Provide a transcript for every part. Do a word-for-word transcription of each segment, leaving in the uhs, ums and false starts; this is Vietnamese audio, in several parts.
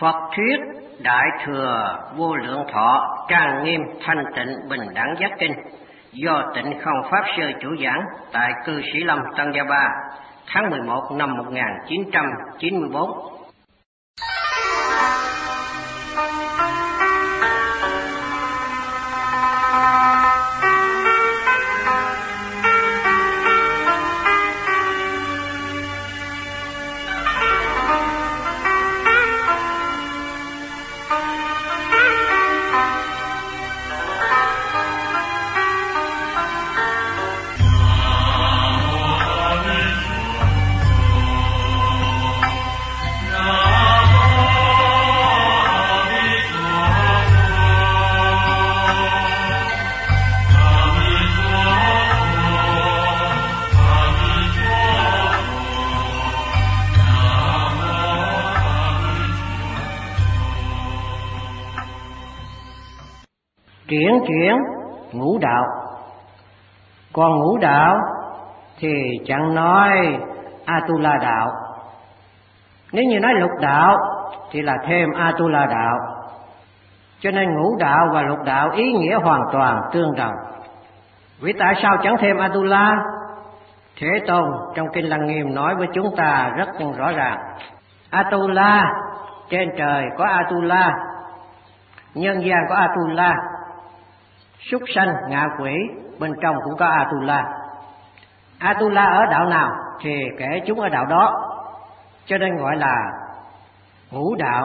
Phật thuyết Đại Thừa Vô Lượng Thọ Trang Nghiêm Thanh Tịnh Bình Đẳng Giác Kinh do Tịnh Không Pháp Sư chủ giảng tại cư Sĩ Lâm Tăng Gia Ba tháng mười một năm một nghìn chín trăm chín mươi bốn. Chuyển chuyển ngũ đạo. Còn ngũ đạo thì chẳng nói Atula đạo. Nếu như nói lục đạo thì là thêm Atula đạo. Cho nên ngũ đạo và lục đạo ý nghĩa hoàn toàn tương đồng. Vì tại sao chẳng thêm Atula? Thế Tôn trong Kinh Lăng Nghiêm nói với chúng ta rất rõ ràng. Atula, trên trời có Atula, nhân gian có Atula, súc sanh, ngạ quỷ bên trong cũng có Atula. Atula ở đạo nào thì kể chúng ở đạo đó, cho nên gọi là ngũ đạo.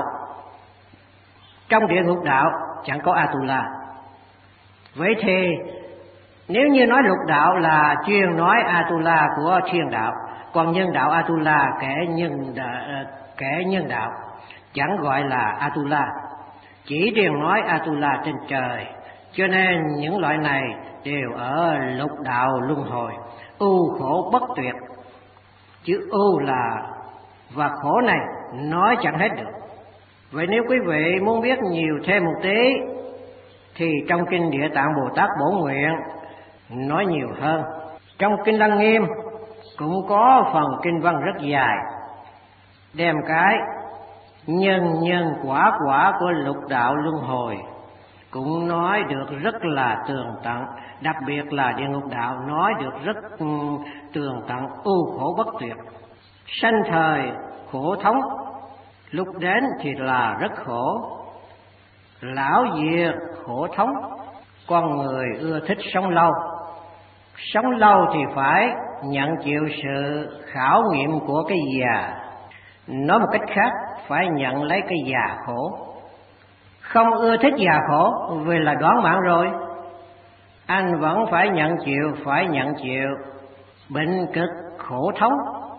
Trong địa ngục đạo chẳng có Atula. Vậy thì nếu như nói lục đạo là chuyên nói Atula của thiên đạo, còn nhân đạo Atula kể nhân kể nhân đạo, chẳng gọi là Atula, chỉ riêng nói Atula trên trời. Cho nên những loại này đều ở lục đạo luân hồi, ưu khổ bất tuyệt. Chữ ưu là và khổ này nói chẳng hết được. Vậy nếu quý vị muốn biết nhiều thêm một tí thì trong Kinh Địa Tạng Bồ Tát Bổ Nguyện nói nhiều hơn. Trong Kinh Lăng Nghiêm cũng có phần kinh văn rất dài, đem cái nhân nhân quả quả của lục đạo luân hồi cũng nói được rất là tường tận. Đặc biệt là địa ngục đạo nói được rất tường tận, ưu khổ bất tuyệt. Sanh thời khổ thống, lúc đến thì là rất khổ. Lão diệt khổ thống, con người ưa thích sống lâu. Sống lâu thì phải nhận chịu sự khảo nghiệm của cái già. Nói một cách khác, phải nhận lấy cái già khổ. Không ưa thích già khổ vì là đoán mạng rồi, anh vẫn phải nhận chịu, phải nhận chịu bệnh cực khổ thống,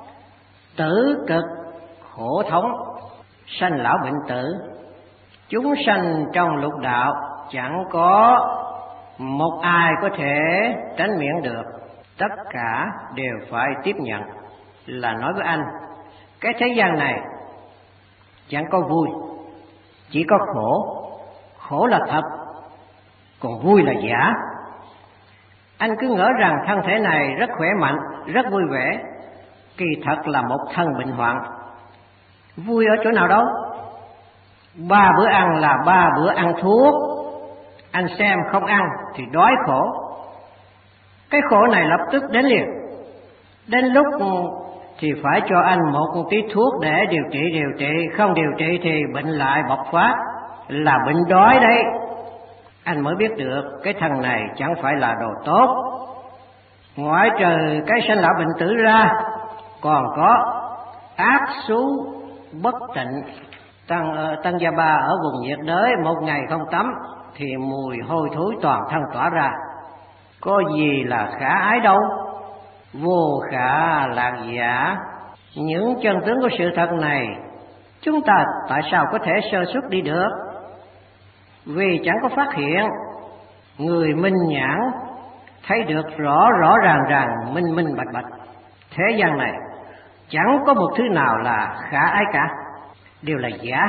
tử cực khổ thống, sanh lão bệnh tử. Chúng sanh trong lục đạo chẳng có một ai có thể tránh miễn được, tất cả đều phải tiếp nhận. Là nói với anh, cái thế gian này chẳng có vui, chỉ có khổ. Khổ là thật, còn vui là giả. Anh cứ ngỡ rằng thân thể này rất khỏe mạnh, rất vui vẻ, kỳ thật là một thân bệnh hoạn. Vui ở chỗ nào đâu? Ba bữa ăn là ba bữa ăn thuốc. Anh xem không ăn thì đói khổ. Cái khổ này lập tức đến liền. Đến lúc thì phải cho anh một tí thuốc để điều trị, điều trị không điều trị thì bệnh lại bộc phát, là bệnh đói đấy. Anh mới biết được cái thằng này chẳng phải là đồ tốt. Ngoại trừ cái sanh lão bệnh tử ra, còn có ác xú bất tịnh. Tăng, Tăng Gia Ba ở vùng nhiệt đới một ngày không tắm thì mùi hôi thối toàn thân tỏa ra. Có gì là khả ái đâu, vô khả lạc giả. Những chân tướng của sự thật này chúng ta tại sao có thể sơ xuất đi được? Vì chẳng có phát hiện. Người minh nhãn thấy được rõ rõ ràng ràng, minh minh bạch bạch. Thế gian này chẳng có một thứ nào là khả ái cả, đều là giả.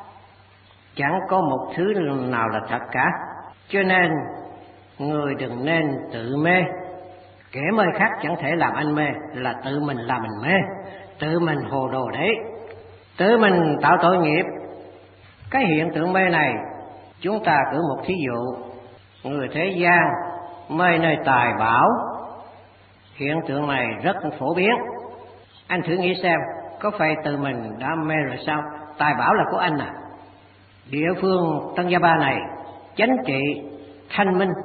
Chẳng có một thứ nào là thật cả. Cho nên người đừng nên tự mê. Kẻ mê khác chẳng thể làm anh mê, là tự mình làm mình mê, tự mình hồ đồ đấy, tự mình tạo tội nghiệp. Cái hiện tượng mê này, chúng ta cử một thí dụ, người thế gian mê nơi tài bảo. Hiện tượng này rất phổ biến. Anh thử nghĩ xem, có phải từ mình đã mê rồi sao? Tài bảo là của anh à? Địa phương Tân Gia Ba này chánh trị, thanh minh,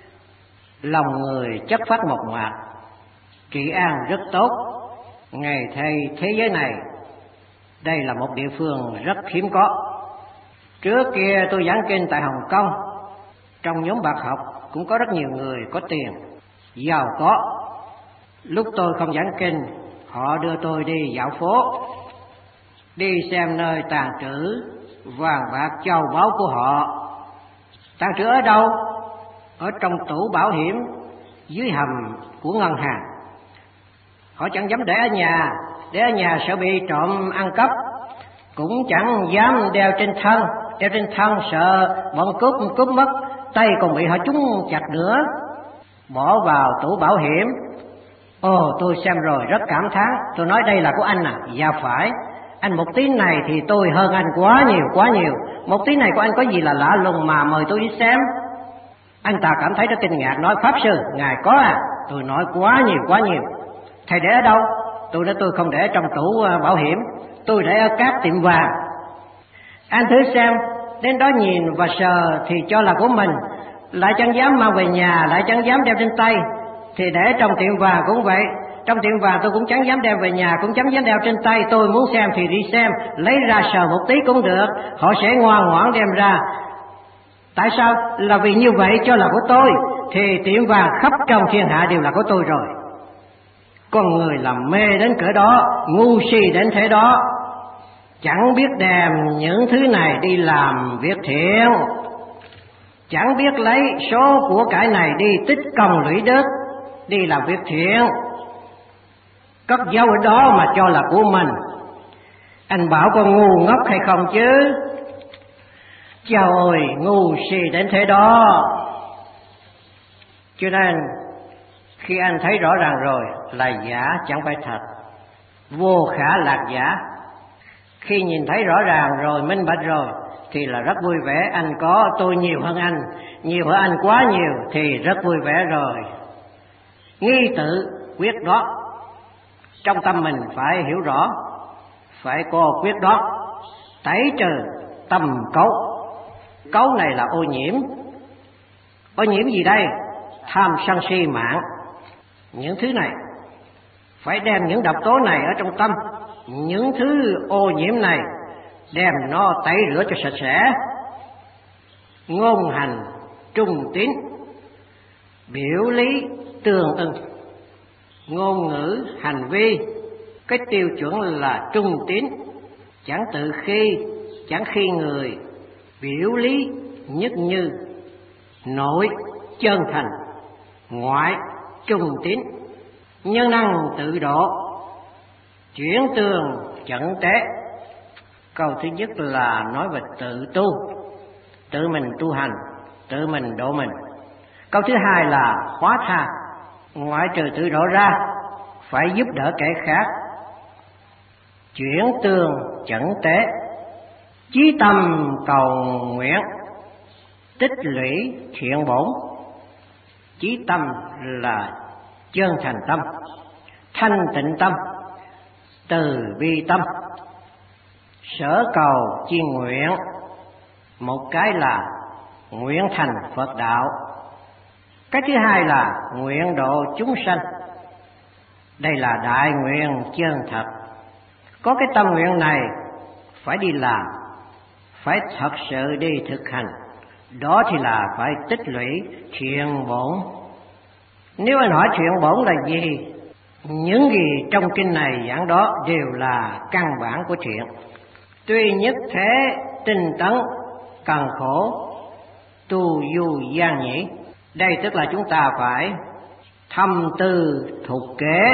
lòng người chất phát mộc mạc, trị an rất tốt. Ngày thay thế giới này, đây là một địa phương rất hiếm có. Trước kia tôi giảng kinh tại Hồng Kông, trong nhóm bạc học cũng có rất nhiều người có tiền, giàu có. Lúc tôi không giảng kinh, họ đưa tôi đi dạo phố, đi xem nơi tàng trữ vàng bạc châu báu của họ. Tàng trữ ở đâu? Ở trong tủ bảo hiểm dưới hầm của ngân hàng. Họ chẳng dám để ở nhà, để ở nhà sợ bị trộm ăn cắp, cũng chẳng dám đeo trên thân, đeo trên thân sợ bọn cướp cướp mất, tay còn bị họ trúng chặt nữa. Bỏ vào tủ bảo hiểm. Ồ, tôi xem rồi rất cảm thán. Tôi nói đây là của anh à? Dạ phải. Anh một tí này thì tôi hơn anh quá nhiều quá nhiều. Một tí này của anh có gì là lạ lùng mà mời tôi đi xem? Anh ta cảm thấy rất kinh ngạc, nói Pháp Sư, ngài có à? Tôi nói quá nhiều quá nhiều. Thầy để ở đâu? Tôi nói tôi không để trong tủ bảo hiểm, tôi để ở các tiệm vàng. Anh thử xem, đến đó nhìn và sờ thì cho là của mình, lại chẳng dám mang về nhà, lại chẳng dám đeo trên tay. Thì để trong tiệm vàng cũng vậy, trong tiệm vàng tôi cũng chẳng dám đeo về nhà, cũng chẳng dám đeo trên tay. Tôi muốn xem thì đi xem, lấy ra sờ một tí cũng được, họ sẽ ngoan ngoãn đem ra. Tại sao? Là vì như vậy cho là của tôi, thì tiệm vàng khắp trong thiên hạ đều là của tôi rồi. Con người làm mê đến cỡ đó, ngu si đến thế đó, chẳng biết đem những thứ này đi làm việc thiện, chẳng biết lấy số của cải này đi tích công lũy đức, đi làm việc thiện, cất giấu ở đó mà cho là của mình. Anh bảo con ngu ngốc hay không chứ? Chào ơi, ngu si đến thế đó. Cho nên khi anh thấy rõ ràng rồi là giả chẳng phải thật, vô khả lạc giả. Khi nhìn thấy rõ ràng rồi, minh bạch rồi thì là rất vui vẻ. Anh có, tôi nhiều hơn anh, nhiều hơn anh quá nhiều thì rất vui vẻ rồi. Nghi tự quyết đoán, trong tâm mình phải hiểu rõ, phải có quyết đoán, tẩy trừ tâm cấu. Cấu này là ô nhiễm. Ô nhiễm gì đây? Tham sân si mạng. Những thứ này phải đem những độc tố này ở trong tâm, những thứ ô nhiễm này đem nó tẩy rửa cho sạch sẽ. Ngôn hành trung tín, biểu lý tương ưng. Ngôn ngữ hành vi cái tiêu chuẩn là trung tín, chẳng tự khi, chẳng khi người, biểu lý nhất như, nội chân thành, ngoại trung tín, nhân năng tự độ, chuyển tường chẩn tế. Câu thứ nhất là nói về tự tu, tự mình tu hành, tự mình độ mình. Câu thứ hai là hóa tha, ngoại trừ tự độ ra phải giúp đỡ kẻ khác. Chuyển tường chẩn tế, chí tâm cầu nguyện, tích lũy thiện bổn. Chí tâm là chân thành tâm, thanh tịnh tâm, từ bi tâm, sở cầu chi nguyện. Một cái là nguyện thành Phật đạo, cái thứ hai là nguyện độ chúng sanh. Đây là đại nguyện chân thật. Có cái tâm nguyện này phải đi làm, phải thật sự đi thực hành, đó thì là phải tích lũy thiện bổn. Nếu anh hỏi thiện bổn là gì, những gì trong kinh này giảng đó đều là căn bản của thiện. Tuy nhất thế tinh tấn, cần khổ, tu du gian nhĩ. Đây tức là chúng ta phải thâm tư thục kế.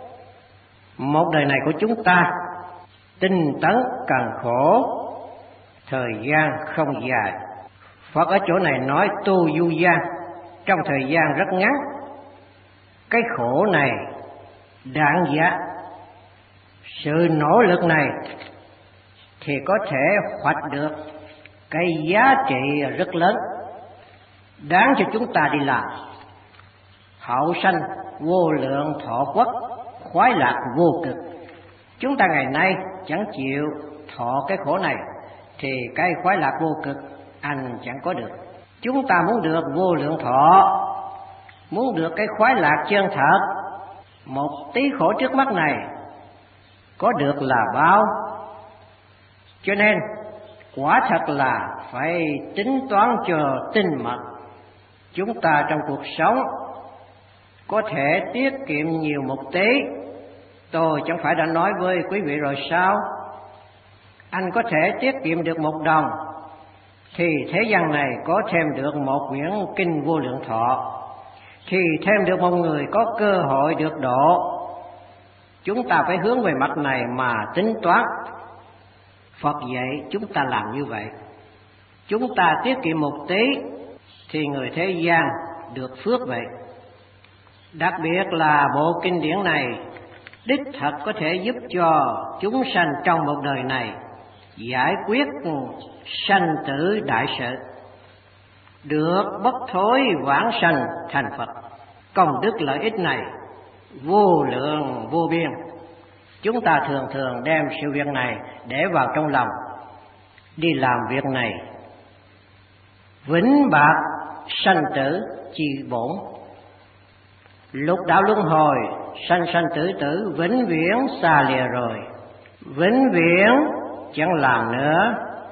Một đời này của chúng ta tinh tấn cần khổ, thời gian không dài. Phật ở chỗ này nói tu du gian, trong thời gian rất ngắn. Cái khổ này đáng giá, sự nỗ lực này thì có thể hoạch được cái giá trị rất lớn, đáng cho chúng ta đi làm. Hậu sanh vô lượng thọ quốc, khoái lạc vô cực. Chúng ta ngày nay chẳng chịu thọ cái khổ này thì cái khoái lạc vô cực anh chẳng có được. Chúng ta muốn được vô lượng thọ, muốn được cái khoái lạc chân thật, một tí khổ trước mắt này có được là bao. Cho nên quả thật là phải tính toán cho tinh mật. Chúng ta trong cuộc sống có thể tiết kiệm nhiều một tí. Tôi chẳng phải đã nói với quý vị rồi sao? Anh có thể tiết kiệm được một đồng thì thế gian này có thêm được một quyển kinh vô lượng thọ, thì thêm được một người có cơ hội được độ. Chúng ta phải hướng về mặt này mà tính toán. Phật dạy chúng ta làm như vậy. Chúng ta tiết kiệm một tí thì người thế gian được phước vậy. Đặc biệt là bộ kinh điển này đích thật có thể giúp cho chúng sanh trong một đời này giải quyết sanh tử đại sự, được bất thối vãng sanh thành Phật. Công đức lợi ích này vô lượng vô biên. Chúng ta thường thường đem sự việc này để vào trong lòng, đi làm việc này vĩnh bạc sanh tử chi bổn. Lục đạo luân hồi, sanh sanh tử tử, vĩnh viễn xa lìa rồi, vĩnh viễn chẳng làm nữa.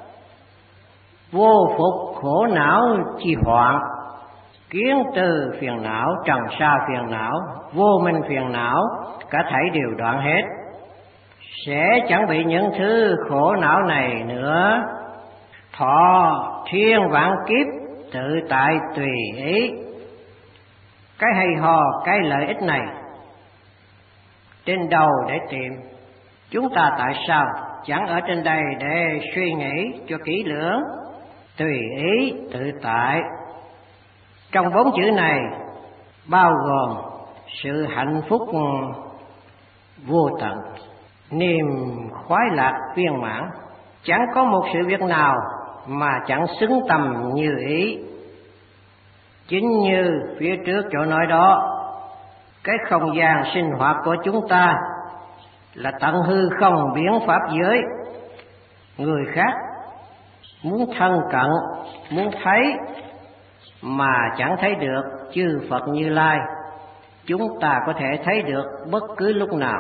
Vô phục khổ não chi hoạn, kiến từ phiền não, trần sa phiền não, vô minh phiền não, cả thảy đều đoạn hết. Sẽ chẳng bị những thứ khổ não này nữa. Thọ thiên vạn kiếp tự tại tùy ý. Cái hay ho, cái lợi ích này trên đầu để tìm. Chúng ta tại sao chẳng ở trên đây để suy nghĩ cho kỹ lưỡng? Tùy ý tự tại, trong bốn chữ này bao gồm sự hạnh phúc vô tận, niềm khoái lạc viên mãn. Chẳng có một sự việc nào mà chẳng xứng tầm như ý. Chính như phía trước chỗ nói đó, cái không gian sinh hoạt của chúng ta là tận hư không biến pháp giới. Người khác muốn thân cận, muốn thấy mà chẳng thấy được chư Phật Như Lai, chúng ta có thể thấy được bất cứ lúc nào.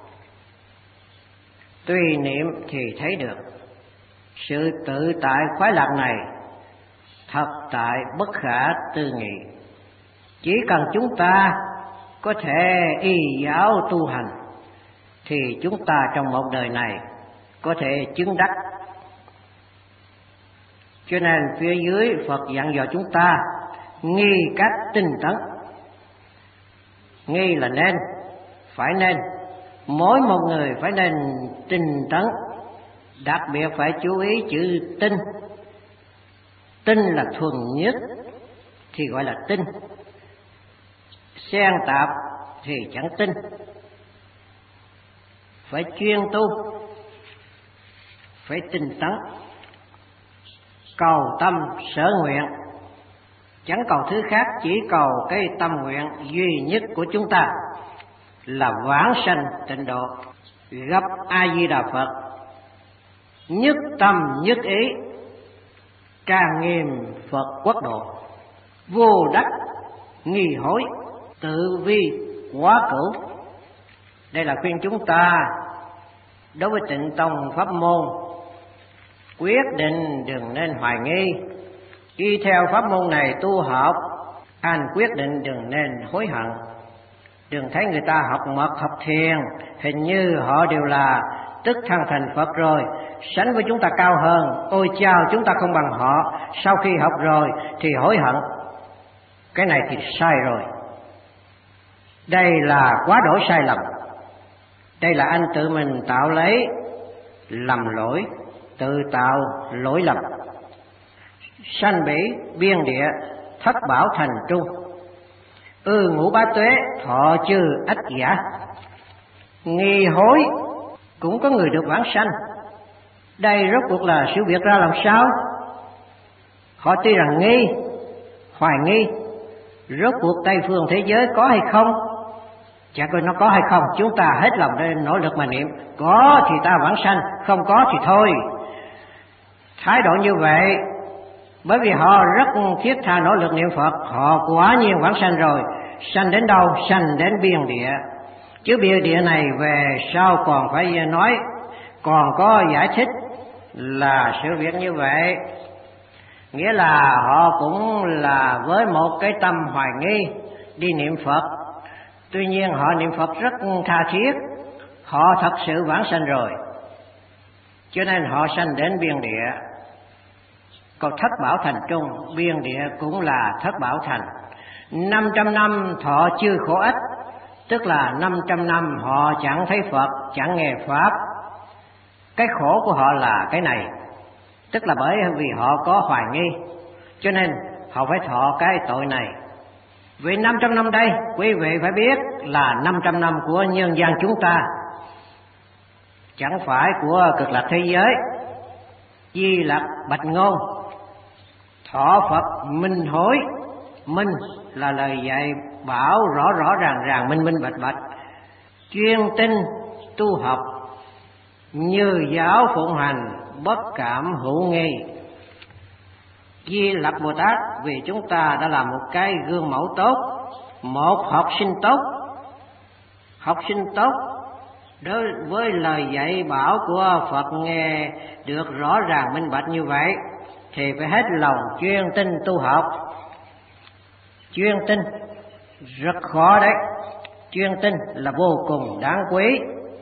Tùy niệm thì thấy được. Sự tự tại khoái lạc này thật tại bất khả tư nghị. Chỉ cần chúng ta có thể y giáo tu hành thì chúng ta trong một đời này có thể chứng đắc. Cho nên phía dưới Phật dặn dò chúng ta nghi cách tinh tấn. Nghi là nên, phải nên, mỗi một người phải nên tinh tấn. Đặc biệt phải chú ý chữ tinh. Tinh là thuần nhất thì gọi là tinh, xen tạp thì chẳng tinh. Phải chuyên tu, phải tinh tấn, cầu tâm sở nguyện, chẳng cầu thứ khác, chỉ cầu cái tâm nguyện duy nhất của chúng ta là vãng sanh tịnh độ, gặp A Di Đà Phật, nhất tâm nhất ý, trang nghiêm Phật quốc độ, vô đắc nghi hối, tự vi quá cửu. Đây là khuyên chúng ta đối với Tịnh Tông pháp môn, quyết định đừng nên hoài nghi. Đi theo pháp môn này tu học, anh quyết định đừng nên hối hận. Đừng thấy người ta học mật học thiền, hình như họ đều là tức thân thành Phật rồi, sánh với chúng ta cao hơn. Ôi chao, chúng ta không bằng họ, sau khi học rồi thì hối hận. Cái này thì sai rồi. Đây là quá đỗi sai lầm. Đây là anh tự mình tạo lấy lầm lỗi, tự tạo lỗi lầm. Sanh bỉ biên địa, thất bảo thành trung, ư ngũ bá tuế thọ chư ách giả. Nghi hối cũng có người được vãng sanh. Đây rốt cuộc là sự việc ra làm sao? Họ tuy rằng nghi, hoài nghi, rốt cuộc Tây phương thế giới có hay không? Chả coi nó có hay không, chúng ta hết lòng để nỗ lực mà niệm. Có thì ta vãng sanh, không có thì thôi. Thái độ như vậy, bởi vì họ rất thiết tha nỗ lực niệm Phật, họ quả nhiên vãng sanh rồi. Sanh đến đâu? Sanh đến biên địa. Chứ biên địa này về sau còn phải nói, còn có giải thích là sự việc như vậy. Nghĩa là họ cũng là với một cái tâm hoài nghi đi niệm Phật. Tuy nhiên họ niệm Phật rất tha thiết, họ thật sự vãng sanh rồi, cho nên họ sanh đến biên địa. Còn thất bảo thành trung, biên địa cũng là thất bảo thành. Năm trăm năm thọ chư khổ ách, tức là năm trăm năm họ chẳng thấy Phật, chẳng nghe Pháp. Cái khổ của họ là cái này, tức là bởi vì họ có hoài nghi, cho nên họ phải thọ cái tội này. Vì năm trăm năm đây, quý vị phải biết là năm trăm năm của nhân gian chúng ta, chẳng phải của cực lạc thế giới. Di Lặc bạch ngôn, thọ Phật minh hối. Minh là lời dạy bảo rõ rõ ràng ràng, minh minh bạch bạch. Chuyên tinh tu học, như giáo phụng hành, bất cảm hữu nghi. Di Lặc Bồ Tát vì chúng ta đã làm một cái gương mẫu tốt, một học sinh tốt. Học sinh tốt đối với lời dạy bảo của Phật nghe được rõ ràng minh bạch như vậy thì phải hết lòng chuyên tinh tu học. Chuyên tinh rất khó đấy, chuyên tinh là vô cùng đáng quý.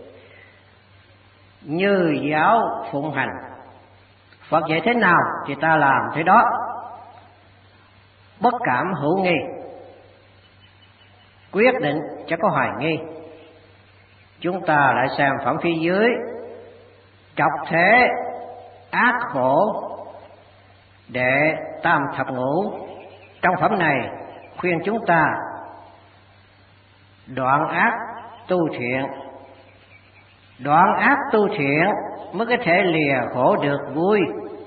Như giáo phụng hành, Phật dạy thế nào thì ta làm thế đó, bất cảm hữu nghi, quyết định chẳng có hoài nghi. Chúng ta lại xem phẩm phía dưới, trọc thế ác khổ đệ tam thập ngũ. Trong phẩm này khuyên chúng ta đoạn ác tu thiện. Đoạn ác tu thiện mới có thể lìa khổ được vui.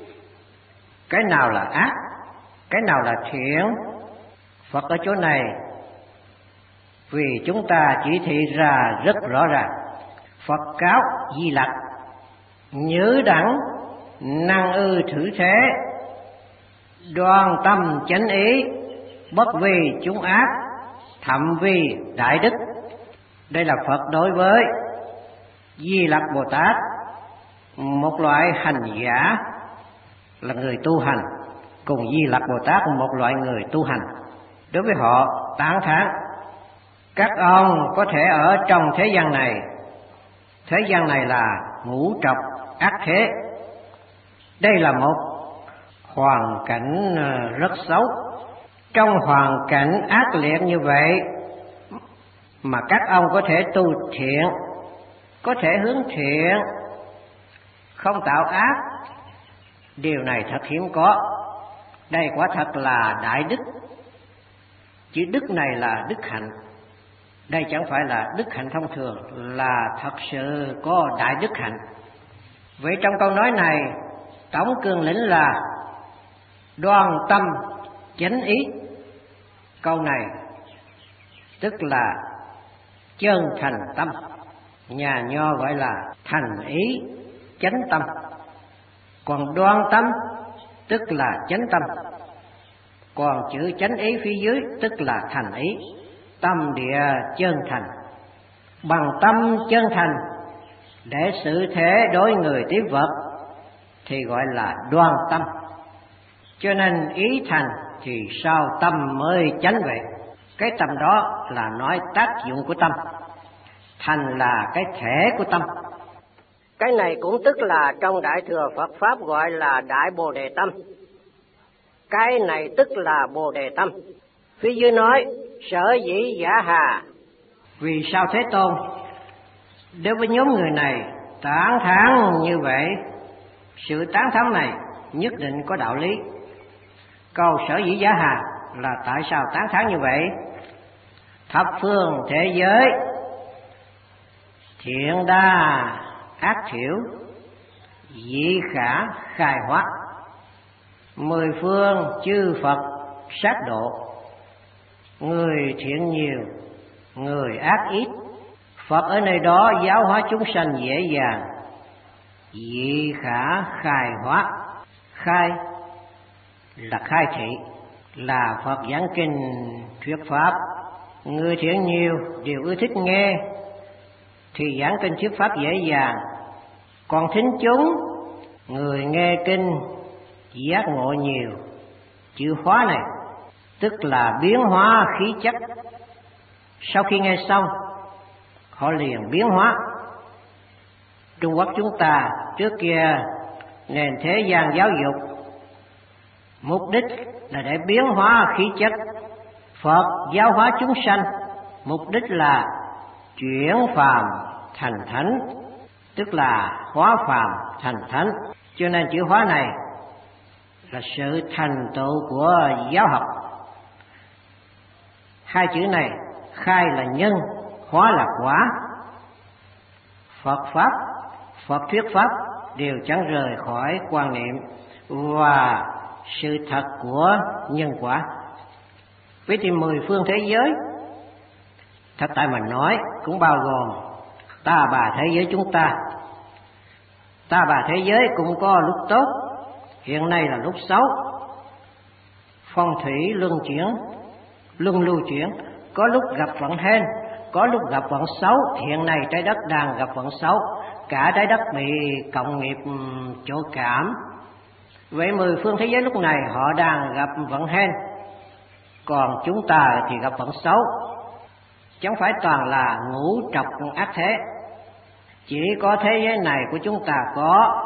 Cái nào là ác, cái nào là thiện? Phật ở chỗ này vì chúng ta chỉ thị ra rất rõ ràng. Phật cáo Di Lặc, nhữ đẳng năng ư thử thế, đoan tâm chánh ý, bất vì chúng ác, thậm vì đại đức. Đây là Phật đối với Di Lặc Bồ Tát, một loại hành giả là người tu hành, cùng Di Lặc Bồ Tát một loại người tu hành. Đối với họ tán thán, các ông có thể ở trong thế gian này, thế gian này là ngũ trọc ác thế. Đây là một hoàn cảnh rất xấu. Trong hoàn cảnh ác liệt như vậy mà các ông có thể tu thiện, có thể hướng thiện, không tạo ác, điều này thật hiếm có. Đây quả thật là đại đức. Chữ đức này là đức hạnh. Đây chẳng phải là đức hạnh thông thường, là thật sự có đại đức hạnh. Vậy trong câu nói này, tổng cương lĩnh là đoan tâm chánh ý. Câu này tức là chân thành tâm, nhà nho gọi là thành ý chánh tâm. Còn đoan tâm tức là chánh tâm, còn chữ chánh ý phía dưới tức là thành ý. Tâm địa chân thành, bằng tâm chân thành để xử thế đối người tiếp vật thì gọi là đoan tâm. Cho nên ý thành thì sao tâm mới chánh vậy. Cái tâm đó là nói tác dụng của tâm, thành là cái thể của tâm. Cái này cũng tức là trong Đại Thừa Phật Pháp gọi là Đại Bồ Đề Tâm. Cái này tức là Bồ Đề Tâm. Phía dưới nói sở dĩ giả hà. Vì sao Thế Tôn đối với nhóm người này tán thán như vậy? Sự tán thán này nhất định có đạo lý. Câu sở dĩ giả hà là tại sao tán thán như vậy? Thập phương thế giới thiện đa ác thiểu, dị khả khai hóa. Mười phương chư Phật sát độ, người thiện nhiều, người ác ít. Phật ở nơi đó giáo hóa chúng sanh dễ dàng, dị khả khai hóa. Khai là khai thị, là Phật giảng kinh thuyết pháp. Người thiện nhiều đều ưa thích nghe thì giảng kinh thuyết pháp dễ dàng. Còn thính chúng, người nghe kinh giác ngộ nhiều. Chữ hóa này tức là biến hóa khí chất. Sau khi nghe xong, họ liền biến hóa. Trung Quốc chúng ta trước kia nền thế gian giáo dục, mục đích là để biến hóa khí chất. Phật giáo hóa chúng sanh, mục đích là chuyển phàm thành thánh, tức là hóa phàm thành thánh. Cho nên chữ hóa này là sự thành tựu của giáo học. Hai chữ này, khai là nhân, hóa là quả. Phật pháp, Phật thuyết pháp đều chẳng rời khỏi quan niệm và sự thật của nhân quả. Vậy thì mười phương thế giới, thật tại mà nói, cũng bao gồm ta bà thế giới chúng ta. Ta bà thế giới cũng có lúc tốt, hiện nay là lúc xấu. Phong thủy luân chuyển, luân lưu chuyển, có lúc gặp vận hên, có lúc gặp vận xấu. Hiện nay trái đất đang gặp vận xấu, cả trái đất bị cộng nghiệp chỗ cảm. Vậy mười phương thế giới lúc này họ đang gặp vận hên, còn chúng ta thì gặp vận xấu. Chẳng phải toàn là ngũ trọc ác thế, chỉ có thế giới này của chúng ta có,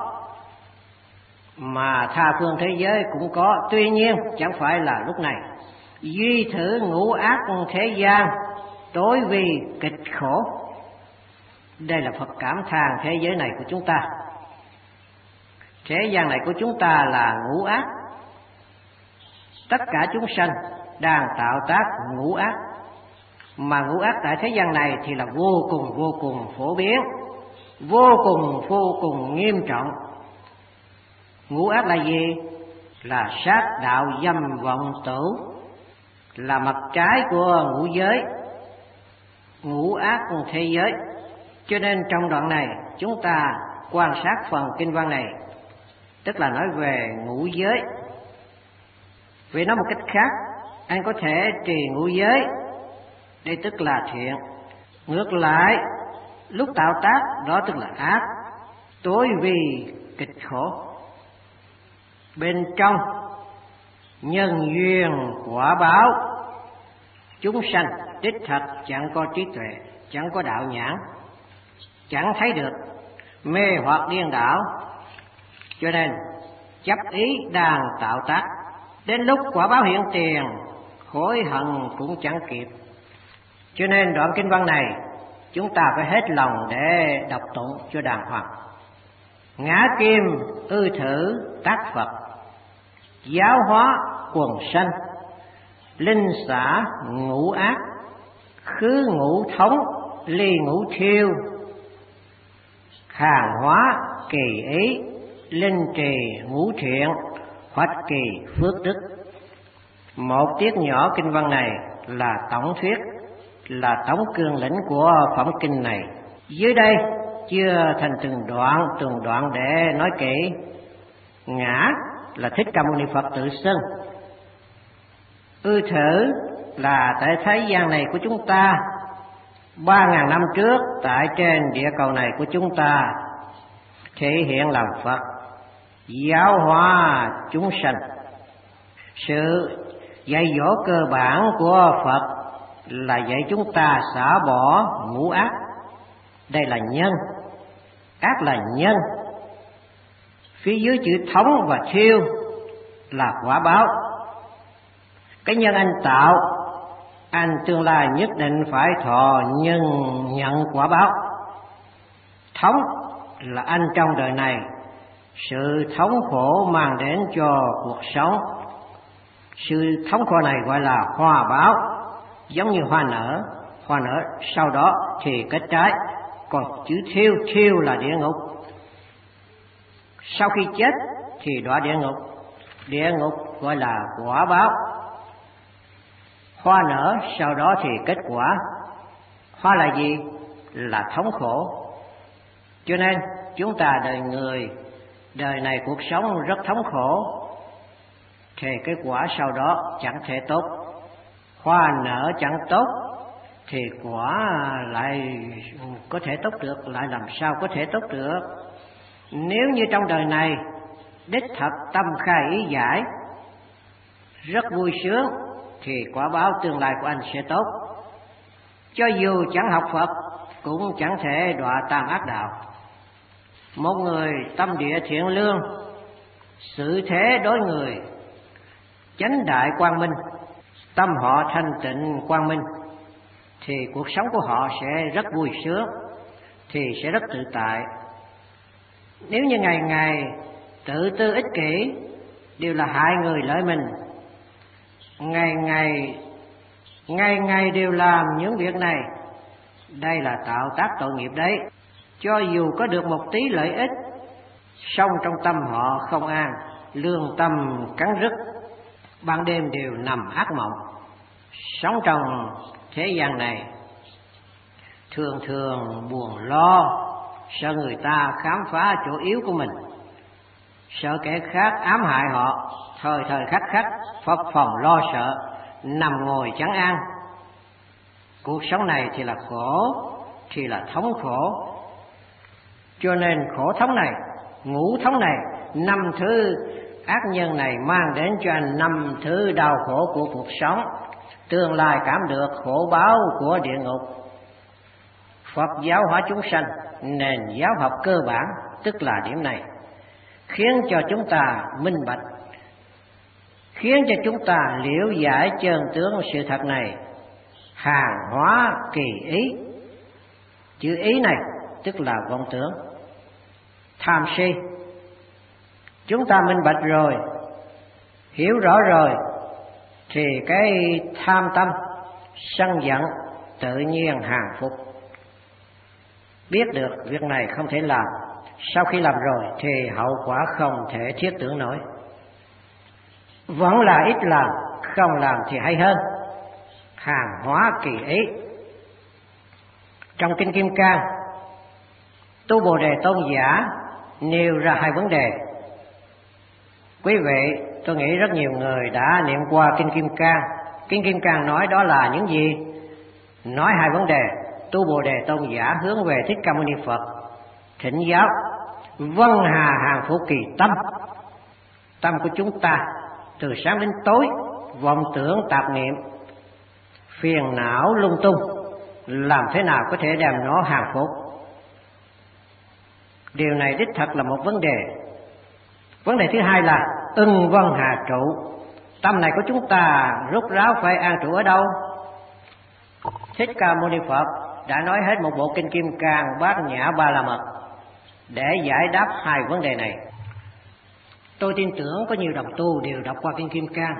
mà tha phương thế giới cũng có. Tuy nhiên chẳng phải là lúc này. Duy thử ngũ ác thế gian, tối vì kịch khổ. Đây là Phật cảm thán thế giới này của chúng ta. Thế gian này của chúng ta là ngũ ác. Tất cả chúng sanh đang tạo tác ngũ ác. Mà ngũ ác tại thế gian này thì là vô cùng vô cùng phổ biến, vô cùng vô cùng nghiêm trọng. Ngũ ác là gì? Là sát đạo dâm vọng tử, là mặt trái của ngũ giới, ngũ ác thế giới. Cho nên trong đoạn này chúng ta quan sát phần kinh văn này, tức là nói về ngũ giới. Vì nói một cách khác, anh có thể trì ngũ giới, đây tức là thiện. Ngược lại, lúc tạo tác đó tức là ác, tối vì kịch khổ. Bên trong nhân duyên quả báo, chúng sanh đích thật chẳng có trí tuệ, chẳng có đạo nhãn, chẳng thấy được, mê hoặc điên đảo. Cho nên chấp ý đang tạo tác, đến lúc quả báo hiện tiền, hối hận cũng chẳng kịp. Cho nên đoạn kinh văn này chúng ta phải hết lòng để đọc tụng cho đàng hoàng. Ngã kim ư thử tác Phật, giáo hóa quần sanh, linh xả ngũ ác, khứ ngũ thống, ly ngũ thiêu, hàng hóa kỳ ý, linh trì ngũ thiện, hoạch kỳ phước đức. Một tiết nhỏ kinh văn này là tổng thuyết, là tổng cương lĩnh của phẩm kinh này. Dưới đây chưa thành từng đoạn từng đoạn để nói kỹ. Ngã là Thích Ca Mâu Ni Phật tự xưng. Ư thử là tại thế gian này của chúng ta, ba ngàn năm trước tại trên địa cầu này của chúng ta thể hiện làm Phật, giáo hóa chúng sanh. Sự dạy dỗ cơ bản của Phật là dạy chúng ta xả bỏ ngũ ác. Đây là nhân, ác là nhân. Phía dưới chữ thống và thiêu là quả báo. Cái nhân anh tạo, anh tương lai nhất định phải thọ nhân nhận quả báo. Thống là anh trong đời này, sự thống khổ mang đến cho cuộc sống. Sự thống khổ này gọi là hoa báo, giống như hoa nở, hoa nở sau đó thì kết trái. Còn chữ thiêu, thiêu là địa ngục. Sau khi chết thì đọa địa ngục. địa ngục gọi là quả báo. Hoa nở, sau đó thì kết quả. Hoa là gì? Là thống khổ. Cho nên chúng ta đời người, đời này cuộc sống rất thống khổ, thì cái quả sau đó chẳng thể tốt. Hoa nở chẳng tốt thì quả lại có thể tốt được, lại làm sao có thể tốt được? Nếu như trong đời này đích thật tâm khai ý giải, rất vui sướng, thì quả báo tương lai của anh sẽ tốt. Cho dù chẳng học Phật cũng chẳng thể đọa tam ác đạo. Một người tâm địa thiện lương, sự thế đối người chánh đại quang minh, tâm họ thanh tịnh quang minh, thì cuộc sống của họ sẽ rất vui sướng, thì sẽ rất tự tại. Nếu như ngày ngày tự tư ích kỷ, đều là hại người lợi mình, ngày ngày ngày ngày đều làm những việc này, đây là tạo tác tội nghiệp đấy. Cho dù có được một tí lợi ích, song trong tâm họ không an, lương tâm cắn rứt, ban đêm đều nằm ác mộng. Sống trong thế gian này thường thường buồn lo, sợ người ta khám phá chỗ yếu của mình, sợ kẻ khác ám hại họ, thời thời khắc khắc phập phồng lo sợ, nằm ngồi chẳng an. Cuộc sống này thì là khổ, thì là thống khổ. Cho nên khổ thống này, ngũ thống này, năm thứ ác nhân này mang đến cho anh năm thứ đau khổ của cuộc sống, tương lai cảm được khổ báo của địa ngục. Phật giáo hóa chúng sanh, nền giáo học cơ bản tức là điểm này, khiến cho chúng ta minh bạch, khiến cho chúng ta liễu giải chân tướng sự thật này, hàng hóa kỳ ý. Chữ ý này tức là vọng tưởng, tham si. Chúng ta minh bạch rồi, hiểu rõ rồi, thì cái tham tâm, sân giận tự nhiên hàng phục. Biết được việc này không thể làm, sau khi làm rồi thì hậu quả không thể thiết tưởng nổi. Vẫn là ít làm, không làm thì hay hơn. Hàng hóa kỳ ý. Trong Kinh Kim Cang, Tu Bồ Đề Tôn giả nêu ra hai vấn đề. Quý vị, tôi nghĩ rất nhiều người đã niệm qua Kinh Kim Cang. Kinh Kim Cang nói đó là những gì? Nói hai vấn đề. Tu Bồ Đề Tôn giả hướng về Thích Ca Mâu Ni Phật thỉnh giáo: vân hà hàng phủ kỳ tâm. Tâm của chúng ta từ sáng đến tối vọng tưởng tạp niệm, phiền não lung tung, làm thế nào có thể đem nó hàng phục? Điều này đích thật là một vấn đề. Vấn đề thứ hai là ưng vân hà trụ. Tâm này của chúng ta rốt ráo phải an trụ ở đâu? Thích Ca Mâu Ni Phật đã nói hết một bộ Kinh Kim Cang Bát Nhã Ba La Mật để giải đáp hai vấn đề này. Tôi tin tưởng có nhiều đồng tu đều đọc qua Kinh Kim Cang,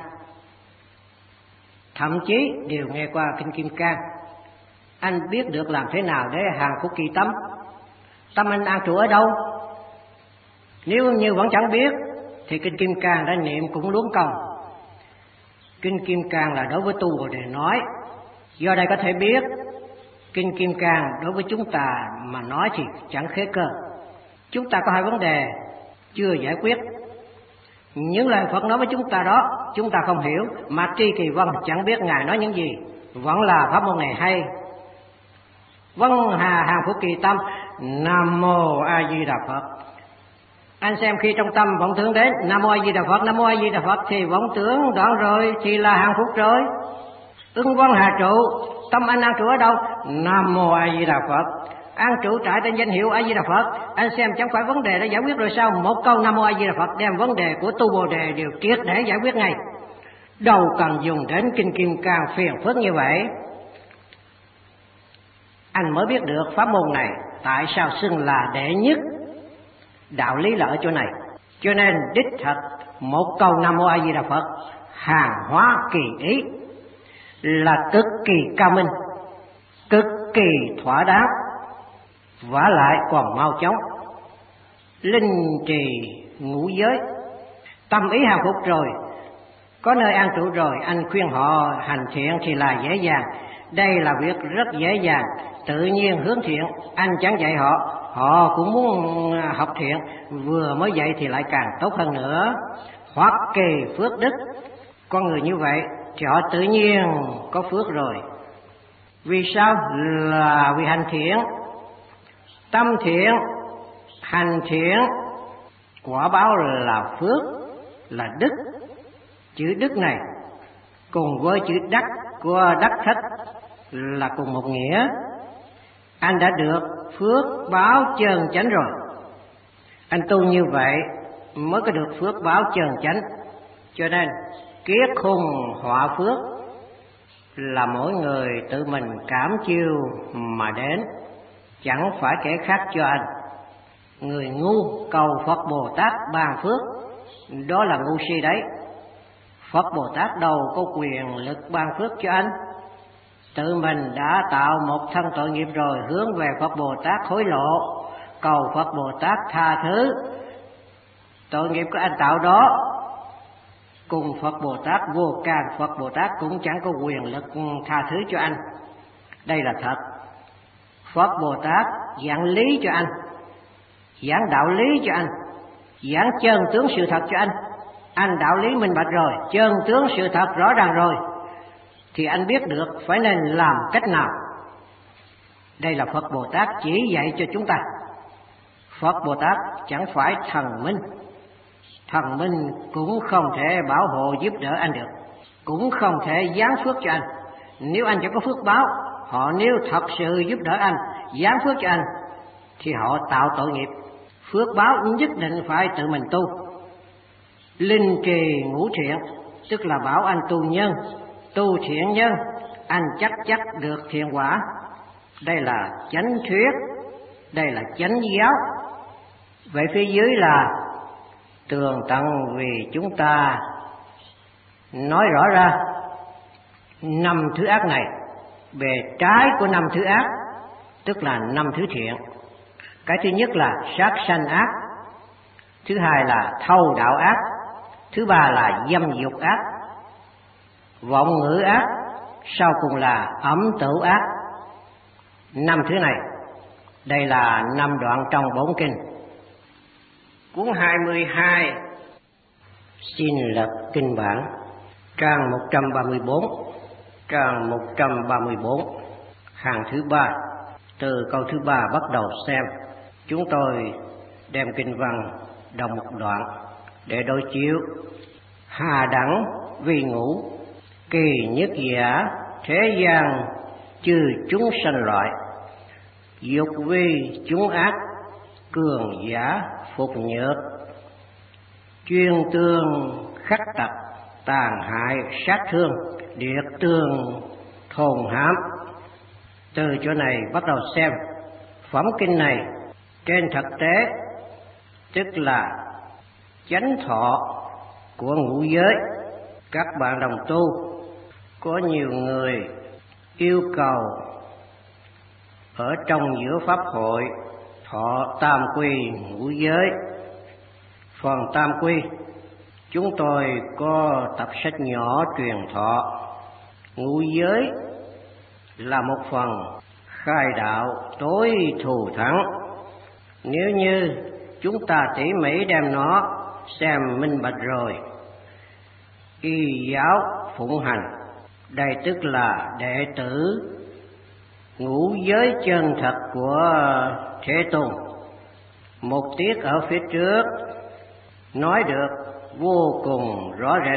thậm chí đều nghe qua Kinh Kim Cang. Anh biết được làm thế nào để hàng phục kỳ tâm? Tâm anh an trụ ở đâu? Nếu như vẫn chẳng biết thì Kinh Kim Cang đã niệm cũng luống công. Kinh Kim Cang là đối với tu Bồ Đề nói, do đây có thể biết Kinh Kim Cang đối với chúng ta mà nói thì chẳng khế cơ. Chúng ta có hai vấn đề chưa giải quyết. Những lời Phật nói với chúng ta đó chúng ta không hiểu, mà Tri Kỳ Vân chẳng biết Ngài nói những gì. Vẫn là pháp môn này hay. Vân hà hàng phủ kỳ tâm. Nam Mô A Di Đà Phật. Anh xem khi trong tâm vọng tưởng đến Nam Mô A Di Đà Phật, Nam Mô A Di Đà Phật thì vọng tưởng đoạn rồi thì là hàng phục rồi. Ưng vân hà trụ, tâm anh an trụ ở đâu? Nam Mô A Di Đà Phật. An trụ trại tên danh hiệu A Di Đà Phật. Anh xem chẳng phải vấn đề đã giải quyết rồi sao? Một câu Nam Mô A Di Đà Phật đem vấn đề của tu Bồ Đề đều triệt để giải quyết ngay, đâu cần dùng đến Kinh Kim Cang phiền phức như vậy. Anh mới biết được pháp môn này tại sao xưng là đệ nhất. Đạo lý là ở chỗ này. Cho nên đích thật một câu Nam Mô A Di Đà Phật hàng hóa kỳ ý, là cực kỳ cao minh, cực kỳ thỏa đáng, vả lại còn mau chóng linh trì ngũ giới, tâm ý hạnh phúc rồi, có nơi an trụ rồi, anh khuyên họ hành thiện thì là dễ dàng. Đây là việc rất dễ dàng, tự nhiên hướng thiện. Anh chẳng dạy họ, họ cũng muốn học thiện, vừa mới dạy thì lại càng tốt hơn nữa. Hoặc kỳ phước đức, con người như vậy thì họ tự nhiên có phước rồi. Vì sao? Là vì hành thiện. Tâm thiện, hành thiện, quả báo là phước, là đức. Chữ đức này cùng với chữ đắc của đắc thất là cùng một nghĩa. Anh đã được phước báo chân chánh rồi. Anh tu như vậy mới có được phước báo chân chánh. Cho nên kiết khung họa phước là mỗi người tự mình cảm chiêu mà đến, chẳng phải kẻ khác cho anh. Người ngu cầu Phật Bồ Tát ban phước, đó là ngu si đấy. Phật Bồ Tát đâu có quyền lực ban phước cho anh. Tự mình đã tạo một thân tội nghiệp rồi, hướng về Phật Bồ Tát hối lộ, cầu Phật Bồ Tát tha thứ tội nghiệp của anh tạo đó. Cùng Phật Bồ Tát vô can, Phật Bồ Tát cũng chẳng có quyền lực tha thứ cho anh. Đây là thật. Phật Bồ Tát giảng lý cho anh, giảng đạo lý cho anh, giảng chân tướng sự thật cho anh. Anh đạo lý minh bạch rồi, chân tướng sự thật rõ ràng rồi, thì anh biết được phải nên làm cách nào. Đây là Phật Bồ Tát chỉ dạy cho chúng ta. Phật Bồ Tát chẳng phải thần minh. Thần minh cũng không thể bảo hộ giúp đỡ anh được, cũng không thể giáng phước cho anh. Nếu anh chẳng có phước báo, họ nếu thật sự giúp đỡ anh, giáng phước cho anh, thì họ tạo tội nghiệp. Phước báo nhất định phải tự mình tu. Linh trì ngũ thiện, tức là bảo anh tu nhân, tu thiện nhân, anh chắc chắc được thiện quả. Đây là chánh thuyết, đây là chánh giáo. Vậy phía dưới là tường tận vì chúng ta nói rõ ra năm thứ ác này, bề trái của năm thứ ác, tức là năm thứ thiện. Cái thứ nhất là sát sanh ác, thứ hai là thâu đạo ác, thứ ba là dâm dục ác, vọng ngữ ác, sau cùng là ẩm tửu ác. Năm thứ này, đây là năm đoạn trong bổn kinh. Cuốn hai mươi hai, xin lật kinh bản, trang một trăm ba mươi bốn, trang một trăm ba mươi bốn, hàng thứ ba, từ câu thứ ba bắt đầu xem. Chúng tôi đem kinh văn đọc một đoạn để đối chiếu. Hà đẳng vi ngũ, kỳ nhất giả, thế gian chư chúng sanh loại. Dục vi chúng ác, cường giả phục nhược. Chuyên tương khắc tặc, tàn hại sát thương, điệt tương thồn hãm. Từ chỗ này bắt đầu xem. Phẩm kinh này trên thực tế tức là chánh thọ của ngũ giới. Các bạn đồng tu, có nhiều người yêu cầu ở trong giữa pháp hội thọ tam quy ngũ giới. Phần tam quy chúng tôi có tập sách nhỏ truyền thọ. Ngũ giới là một phần khai đạo tối thù thắng. Nếu như chúng ta tỉ mỉ đem nó xem minh bạch rồi, y giáo phụng hành, đây tức là đệ tử ngũ giới chân thật của Thế Tôn. Một tiết ở phía trước nói được vô cùng rõ rệt.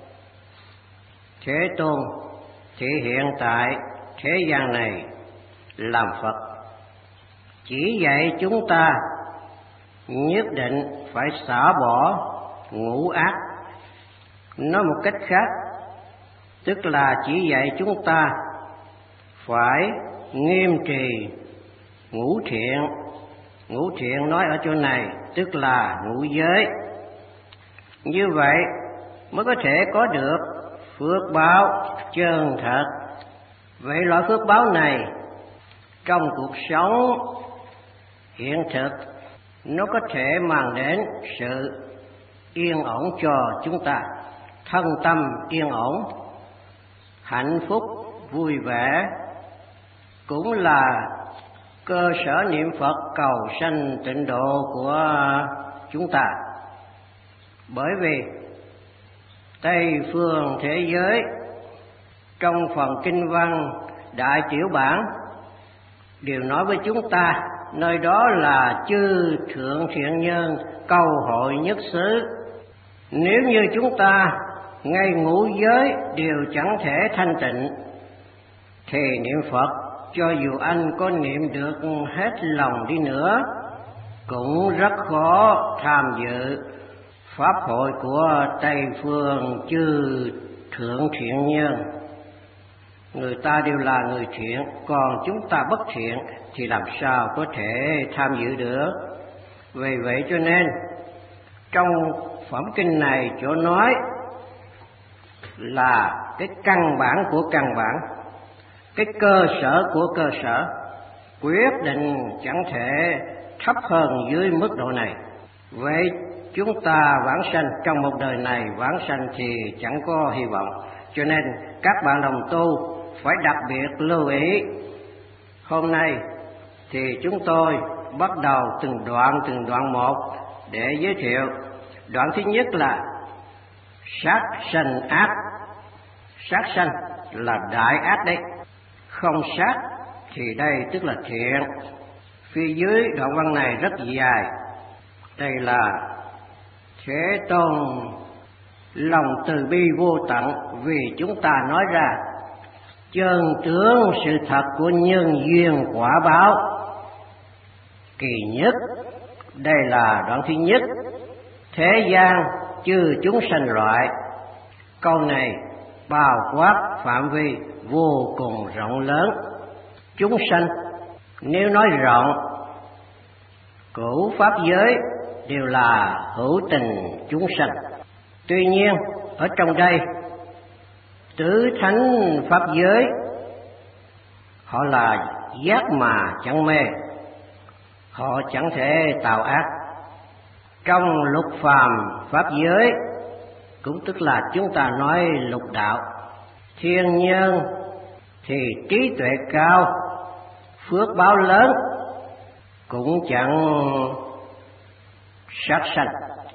Thế Tôn thì hiện tại thế gian này làm Phật, chỉ dạy chúng ta nhất định phải xả bỏ ngũ ác. Nói một cách khác, tức là chỉ dạy chúng ta phải nghiêm trì ngũ thiện. Ngũ thiện nói ở chỗ này tức là ngũ giới. Như vậy mới có thể có được phước báo chân thật. Vậy loại phước báo này trong cuộc sống hiện thực nó có thể mang đến sự yên ổn cho chúng ta, thân tâm yên ổn, hạnh phúc, vui vẻ, cũng là cơ sở niệm Phật cầu sanh tịnh độ của chúng ta. Bởi vì Tây phương thế giới trong phần kinh văn Đại Tiểu Bản đều nói với chúng ta, nơi đó là chư thượng thiện nhân câu hội nhất xứ. Nếu như chúng ta ngay ngũ giới đều chẳng thể thanh tịnh, thì niệm Phật cho dù anh có niệm được hết lòng đi nữa cũng rất khó tham dự pháp hội của Tây phương chư thượng thiện nhân. Người ta đều là người thiện, còn chúng ta bất thiện thì làm sao có thể tham dự được. Vì vậy cho nên trong phẩm kinh này chỗ nói là cái căn bản của căn bản, cái cơ sở của cơ sở, quyết định chẳng thể thấp hơn dưới mức độ này. Vậy chúng ta vãng sanh trong một đời này vãng sanh thì chẳng có hy vọng. Cho nên các bạn đồng tu phải đặc biệt lưu ý. Hôm nay thì chúng tôi bắt đầu từng đoạn từng đoạn một để giới thiệu. Đoạn thứ nhất là sát sanh ác. Sát sanh là đại ác đấy, không sát thì đây tức là thiện. Phía dưới đoạn văn này rất dài. Đây là Thế Tôn lòng từ bi vô tận vì chúng ta nói ra chân tướng sự thật của nhân duyên quả báo. Kỳ nhất, đây là đoạn thứ nhất. Thế gian chư chúng sanh loại. Câu này bao quát phạm vi vô cùng rộng lớn. Chúng sanh nếu nói rộng, cửu pháp giới đều là hữu tình chúng sanh. Tuy nhiên ở trong đây tứ thánh pháp giới họ là giác mà chẳng mê, họ chẳng thể tạo ác. Trong lục phàm pháp giới cũng tức là chúng ta nói lục đạo, thiên nhân thì trí tuệ cao, phước báo lớn, cũng chẳng sát sanh.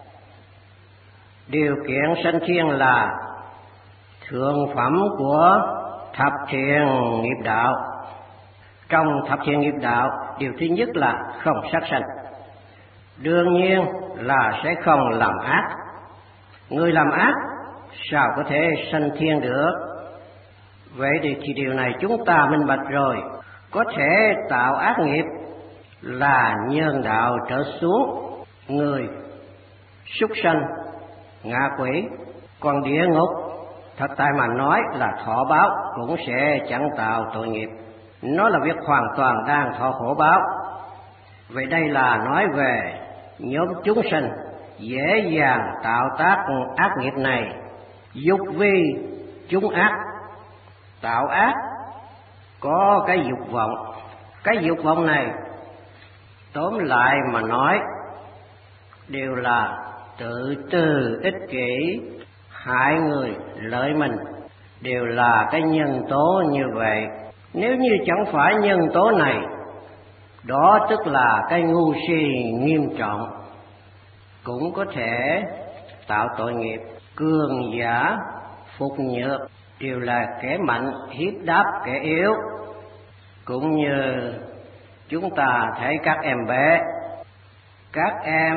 Điều kiện sanh thiên là thượng phẩm của thập thiện nghiệp đạo. Trong thập thiện nghiệp đạo, điều thứ nhất là không sát sanh. Đương nhiên là sẽ không làm ác. Người làm ác sao có thể sanh thiên được? Vậy thì, thì điều này chúng ta minh bạch rồi. Có thể tạo ác nghiệp là nhân đạo trở xuống, người, súc sanh, ngạ quỷ. Còn địa ngục, thật tại mà nói là thọ báo cũng sẽ chẳng tạo tội nghiệp. Nó là việc hoàn toàn đang thọ khổ báo. Vậy đây là nói về nhóm chúng sanh dễ dàng tạo tác ác nghiệp này. Dục vi chúng ác, tạo ác có cái dục vọng. Cái dục vọng này tóm lại mà nói đều là tự tư ích kỷ, hại người lợi mình, đều là cái nhân tố như vậy. Nếu như chẳng phải nhân tố này, đó tức là cái ngu si nghiêm trọng, cũng có thể tạo tội nghiệp. Cường giả phục nhược đều là kẻ mạnh hiếp đáp kẻ yếu. Cũng như chúng ta thấy các em bé, các em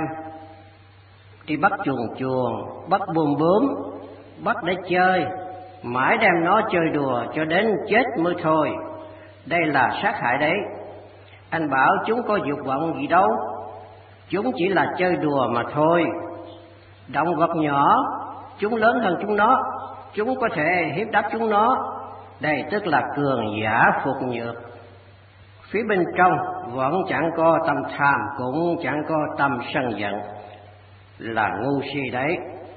đi bắt chuồn chuồn, bắt bươm bướm, bắt để chơi, mãi đem nó chơi đùa cho đến chết mới thôi. Đây là sát hại đấy. Anh bảo chúng có dục vọng gì đâu, chúng chỉ là chơi đùa mà thôi. Động vật nhỏ, chúng lớn hơn chúng nó, chúng có thể hiếp đáp chúng nó. Đây tức là cường giả phục nhược. Phía bên trong vẫn chẳng có tâm tham, cũng chẳng có tâm sân giận, là ngu si đấy.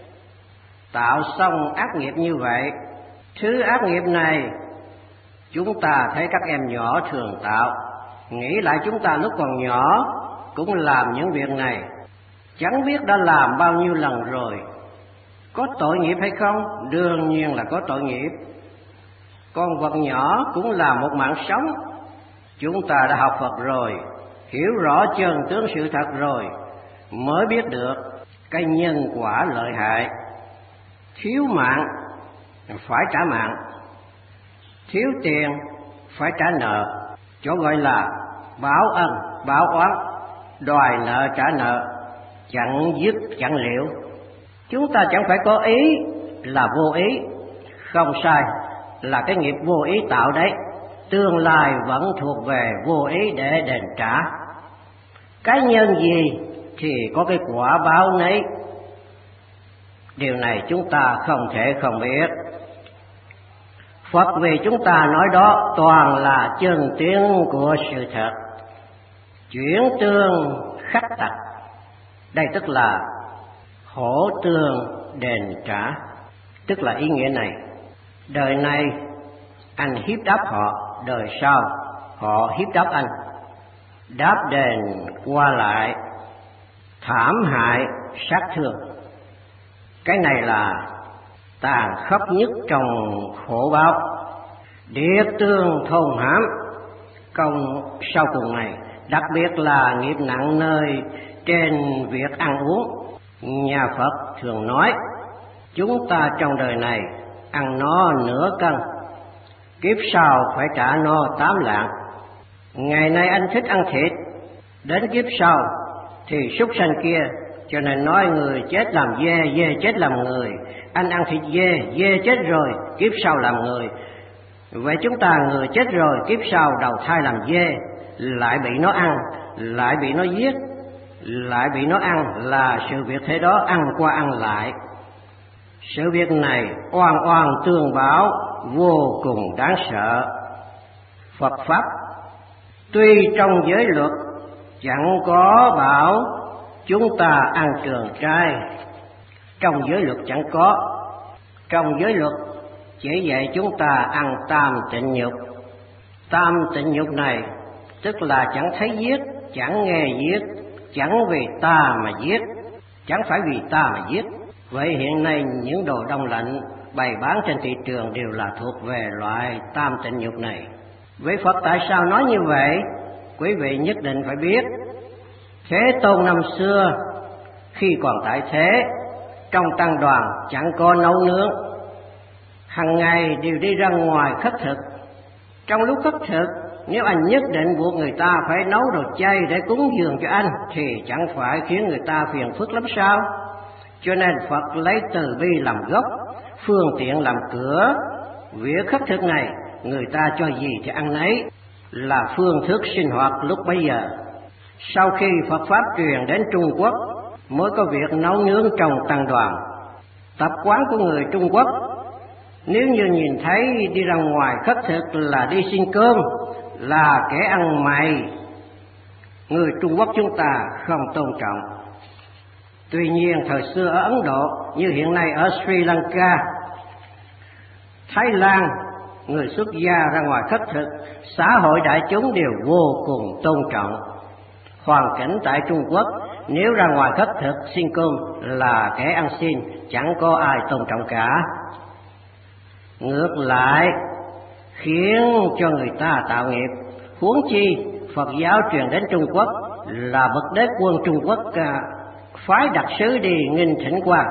Tạo xong ác nghiệp như vậy, thứ ác nghiệp này chúng ta thấy các em nhỏ thường tạo. Nghĩ lại chúng ta lúc còn nhỏ cũng làm những việc này. chẳng biết đã làm bao nhiêu lần rồi. Có tội nghiệp hay không? Đương nhiên là có tội nghiệp. Con vật nhỏ cũng là một mạng sống. Chúng ta đã học Phật rồi, hiểu rõ chân tướng sự thật rồi, mới biết được cái nhân quả lợi hại. Thiếu mạng phải trả mạng, thiếu tiền phải trả nợ, chỗ gọi là báo ân báo oán, đòi nợ trả nợ, chẳng dứt chẳng liệu. Chúng ta chẳng phải có ý là vô ý, không sai, là cái nghiệp vô ý tạo đấy, tương lai vẫn thuộc về vô ý để đền trả. Cái nhân gì thì có cái quả báo nấy. Điều này chúng ta không thể không biết. Phật vì chúng ta nói đó toàn là chân tiếng của sự thật. Chuyển tương khắc tặc, đây tức là hỗ tương đền trả. Tức là ý nghĩa này, đời này anh hiếp đáp họ, đời sau họ hiếp đáp anh. Đáp đền qua lại, thảm hại sát thương. Cái này là tàn khốc nhất trong khổ báo. Địa tương thôn hãm, công sau cùng này đặc biệt là nghiệp nặng nơi trên việc ăn uống. Nhà Phật thường nói chúng ta trong đời này ăn no nửa cân, kiếp sau phải trả no tám lạng. Ngày nay anh thích ăn thịt, đến kiếp sau thì súc sanh kia, cho nên nói người chết làm dê, dê chết làm người. Anh ăn thịt dê, dê chết rồi, kiếp sau làm người. Vậy chúng ta người chết rồi, kiếp sau đầu thai làm dê, lại bị nó ăn, lại bị nó giết, lại bị nó ăn, là sự việc thế đó, ăn qua ăn lại. Sự việc này oan oan tương báo, vô cùng đáng sợ. Phật Pháp tuy trong giới luật chẳng có bảo chúng ta ăn trường trai, trong giới luật chẳng có. Trong giới luật chỉ dạy chúng ta ăn tam tịnh nhục. Tam tịnh nhục này tức là chẳng thấy giết, chẳng nghe giết, chẳng vì ta mà giết, chẳng phải vì ta mà giết. Vậy hiện nay những đồ đông lạnh bày bán trên thị trường đều là thuộc về loại tam tịnh nhục này. Với Phật tại sao nói như vậy? Quý vị nhất định phải biết. Thế Tôn năm xưa khi còn tại thế, trong tăng đoàn chẳng có nấu nướng, hàng ngày đều đi ra ngoài khất thực. Trong lúc khất thực, nếu anh nhất định buộc người ta phải nấu đồ chay để cúng dường cho anh thì chẳng phải khiến người ta phiền phức lắm sao? Cho nên Phật lấy từ bi làm gốc, phương tiện làm cửa. Việc khất thực này người ta cho gì thì ăn nấy, là phương thức sinh hoạt lúc bấy giờ. Sau khi Phật Pháp truyền đến Trung Quốc mới có việc nấu nướng trong tăng đoàn. Tập quán của người Trung Quốc, nếu như nhìn thấy đi ra ngoài khất thực là đi xin cơm, là kẻ ăn mày, người Trung Quốc chúng ta không tôn trọng. Tuy nhiên thời xưa ở Ấn Độ như hiện nay ở Sri Lanka, Thái Lan, người xuất gia ra ngoài khất thực, xã hội đại chúng đều vô cùng tôn trọng. Hoàn cảnh tại Trung Quốc, nếu ra ngoài khất thực xin cơm là kẻ ăn xin, chẳng có ai tôn trọng cả. Ngược lại khiến cho người ta tạo nghiệp. Huống chi Phật giáo truyền đến Trung Quốc là bậc đế quân Trung Quốc phái đặc sứ đi nghinh thỉnh qua.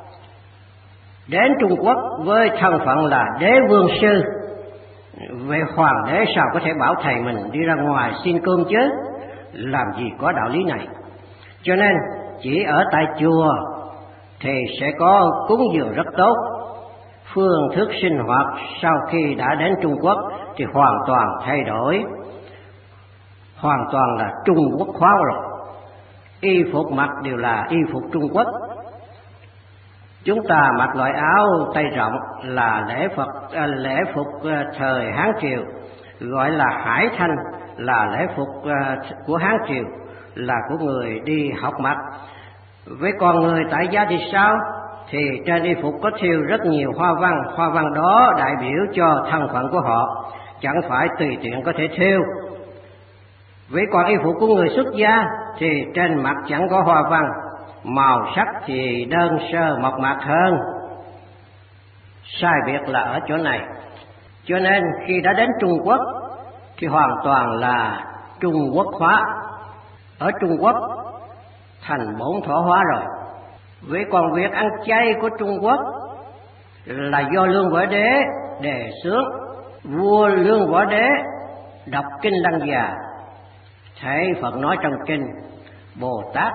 Đến Trung Quốc với thân phận là đế vương sư, vậy hoàng đế sao có thể bảo thầy mình đi ra ngoài xin cơm chứ? Làm gì có đạo lý này. Cho nên chỉ ở tại chùa thì sẽ có cúng dường rất tốt. Phương thức sinh hoạt sau khi đã đến Trung Quốc thì hoàn toàn thay đổi, hoàn toàn là Trung Quốc hóa rồi. Y phục mặc đều là y phục Trung Quốc. Chúng ta mặc loại áo tay rộng là lễ Phật à, lễ phục thời Hán Triều, gọi là hải thanh, là lễ phục của Hán Triều, là của người đi học mặc. Với con người tại gia thì sao? Thì trên y phục có thêu rất nhiều hoa văn, hoa văn đó đại biểu cho thân phận của họ, chẳng phải tùy tiện có thể thêu. Với còn y phục của người xuất gia thì trên mặt chẳng có hoa văn, màu sắc thì đơn sơ mộc mạc hơn. Sai biệt là ở chỗ này. Cho nên khi đã đến Trung Quốc thì hoàn toàn là Trung Quốc hóa. Ở Trung Quốc thành bổn thổ hóa rồi. Vậy còn việc ăn chay của Trung Quốc là do Lương Võ Đế đề xướng. Vua Lương Võ Đế đọc kinh Lăng Già, thấy Phật nói trong kinh: Bồ Tát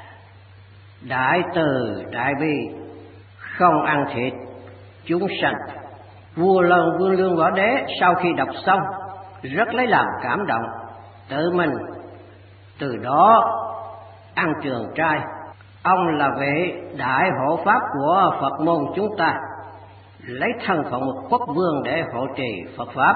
đại từ đại bi, không ăn thịt chúng sanh. Vua Lương Vương Lương Võ Đế sau khi đọc xong rất lấy làm cảm động, tự mình từ đó ăn trường trai. Ông là vị đại hộ pháp của Phật môn chúng ta, lấy thân phận một quốc vương để hộ trì Phật pháp.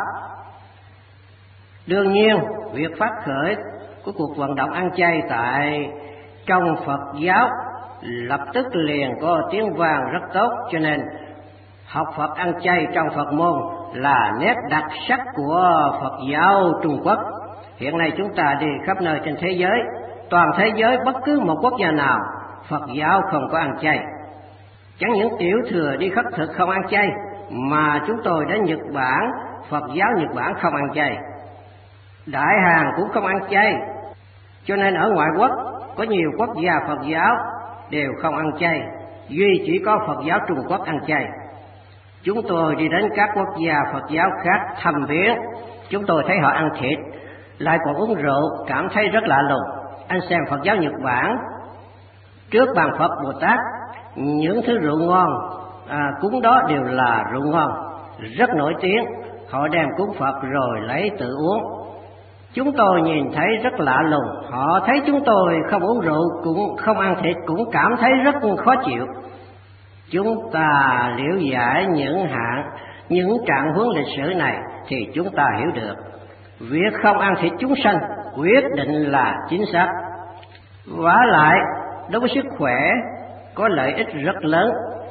Đương nhiên việc phát khởi của cuộc vận động ăn chay tại trong Phật giáo lập tức liền có tiếng vang rất tốt, cho nên học Phật ăn chay trong Phật môn là nét đặc sắc của Phật giáo Trung Quốc. Hiện nay chúng ta đi khắp nơi trên thế giới, toàn thế giới bất cứ một quốc gia nào Phật giáo không có ăn chay. Chẳng những tiểu thừa đi khất thực không ăn chay, mà chúng tôi đến Nhật Bản, Phật giáo Nhật Bản không ăn chay, Đại Hàn cũng không ăn chay. Cho nên ở ngoại quốc có nhiều quốc gia Phật giáo đều không ăn chay, duy chỉ có Phật giáo Trung Quốc ăn chay. Chúng tôi đi đến các quốc gia Phật giáo khác thăm viếng, chúng tôi thấy họ ăn thịt, lại còn uống rượu, cảm thấy rất lạ lùng. Anh xem Phật giáo Nhật Bản, trước bàn Phật Bồ Tát, những thứ rượu ngon à, cúng đó đều là rượu ngon, rất nổi tiếng. Họ đem cúng Phật rồi lấy tự uống. Chúng tôi nhìn thấy rất lạ lùng, họ thấy chúng tôi không uống rượu, cũng không ăn thịt, cũng cảm thấy rất khó chịu. Chúng ta liễu giải những hạng, những trạng huống lịch sử này thì chúng ta hiểu được việc không ăn thịt chúng sanh quyết định là chính xác. Vả lại đối với sức khỏe có lợi ích rất lớn.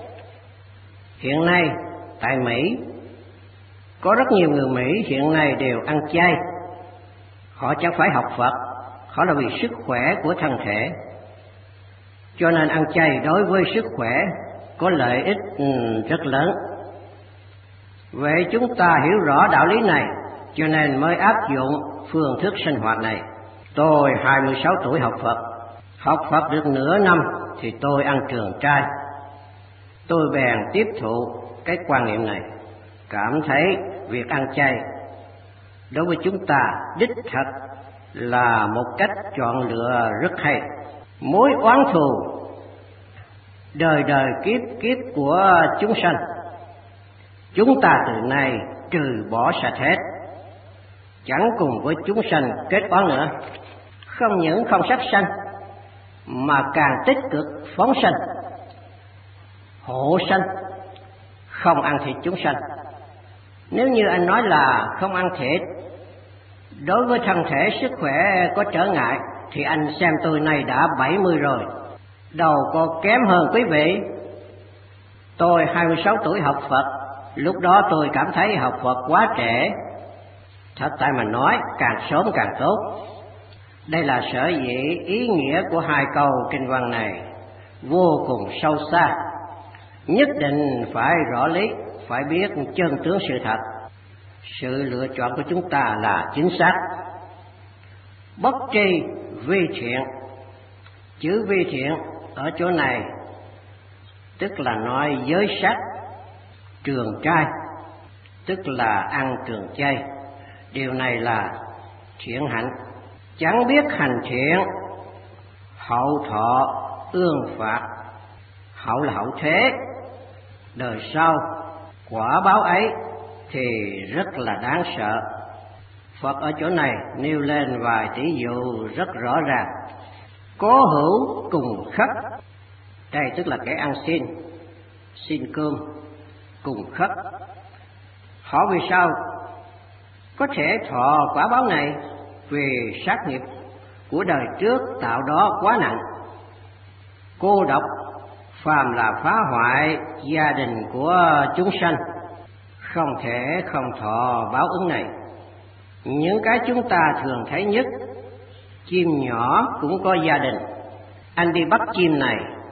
Hiện nay tại Mỹ có rất nhiều người Mỹ hiện nay đều ăn chay. Họ chẳng phải học Phật, họ là vì sức khỏe của thân thể, cho nên ăn chay đối với sức khỏe có lợi ích rất lớn. Vậy chúng ta hiểu rõ đạo lý này, cho nên mới áp dụng phương thức sinh hoạt này. Tôi hai mươi sáu tuổi học Phật, học Phật được nửa năm thì tôi ăn trường trai. Tôi bèn tiếp thụ cái quan niệm này, cảm thấy việc ăn chay đối với chúng ta đích thật là một cách chọn lựa rất hay. Mối oán thù đời đời kiếp kiếp của chúng sanh, chúng ta từ nay trừ bỏ sạch hết, chẳng cùng với chúng sanh kết oán nữa. Không những không sát sanh mà càng tích cực phóng sanh, hộ sanh, không ăn thịt chúng sanh. Nếu như anh nói là không ăn thịt đối với thân thể sức khỏe có trở ngại, thì anh xem tôi này đã bảy mươi rồi, đầu có kém hơn quý vị. Tôi hai mươi sáu tuổi học Phật, lúc đó tôi cảm thấy học Phật quá trễ. Thật tại mà nói, càng sớm càng tốt. Đây là sở dĩ ý nghĩa của hai câu kinh văn này vô cùng sâu xa. Nhất định phải rõ lý, phải biết chân tướng sự thật. Sự lựa chọn của chúng ta là chính xác. Bất tri vi thiện. Chữ vi thiện ở chỗ này tức là nói giới sắc, trường trai, tức là ăn trường chay. Điều này là thiện hạnh. Chẳng biết hành thiện, hậu thọ ương phạt. Hậu là hậu thế, đời sau quả báo ấy thì rất là đáng sợ. Phật ở chỗ này nêu lên vài tỷ dụ rất rõ ràng. Cố hữu cùng khất, đây tức là kẻ ăn xin, xin cơm, cùng khất. Họ vì sao có thể thọ quả báo này? Vì sát nghiệp của đời trước tạo đó quá nặng. Cô độc phàm là phá hoại gia đình của chúng sanh, không thể không thọ báo ứng này. Những cái chúng ta thường thấy nhất, chim nhỏ cũng có gia đình. Anh đi bắt chim này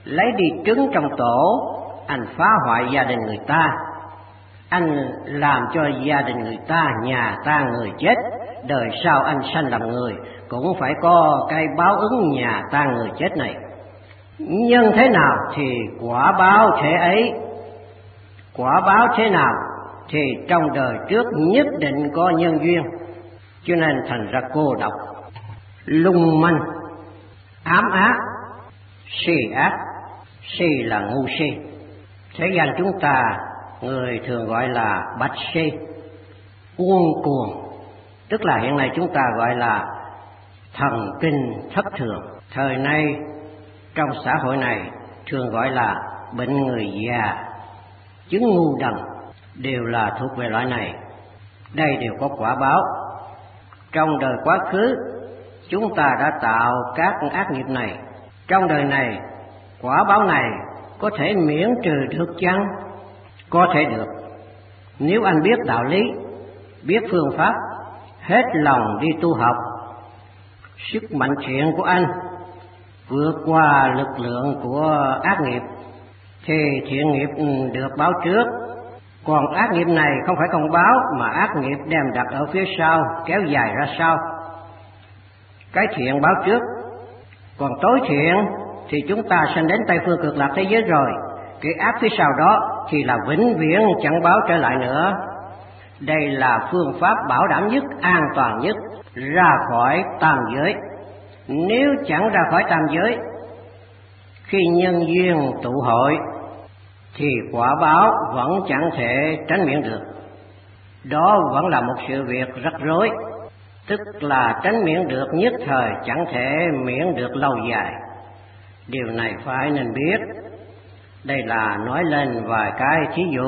lấy đi trứng trong tổ, anh phá hoại gia đình người ta, anh làm cho gia đình người ta, nhà ta người chết, đời sau anh sanh làm người cũng phải có cái báo ứng nhà ta người chết này. Nhưng thế nào thì quả báo thế ấy, quả báo thế nào thì trong đời trước nhất định có nhân duyên, cho nên thành ra cô độc, lung manh, ám ác, si ác. Si là ngu si, thế gian chúng ta người thường gọi là bạch si, cuồng cuồng, tức là hiện nay chúng ta gọi là thần kinh thất thường. Thời nay trong xã hội này thường gọi là bệnh người già, chứng ngu đần, đều là thuộc về loại này. Đây đều có quả báo. Trong đời quá khứ chúng ta đã tạo các ác nghiệp này, trong đời này quả báo này có thể miễn trừ được chăng? Có thể được, nếu anh biết đạo lý, biết phương pháp, hết lòng đi tu học. Sức mạnh thiện của anh vượt qua lực lượng của ác nghiệp thì thiện nghiệp được báo trước, còn ác nghiệp này không phải không báo mà ác nghiệp đem đặt ở phía sau, kéo dài ra sau. Cái thiện báo trước, còn tối thiện thì chúng ta sanh đến Tây phương cực lạc thế giới rồi, cái ác phía sau đó thì là vĩnh viễn chẳng báo trở lại nữa. Đây là phương pháp bảo đảm nhất, an toàn nhất, ra khỏi tam giới. Nếu chẳng ra khỏi tam giới, khi nhân duyên tụ hội thì quả báo vẫn chẳng thể tránh miễn được. Đó vẫn là một sự việc rắc rối, tức là tránh miễn được nhất thời, chẳng thể miễn được lâu dài. Điều này phải nên biết. Đây là nói lên vài cái thí dụ.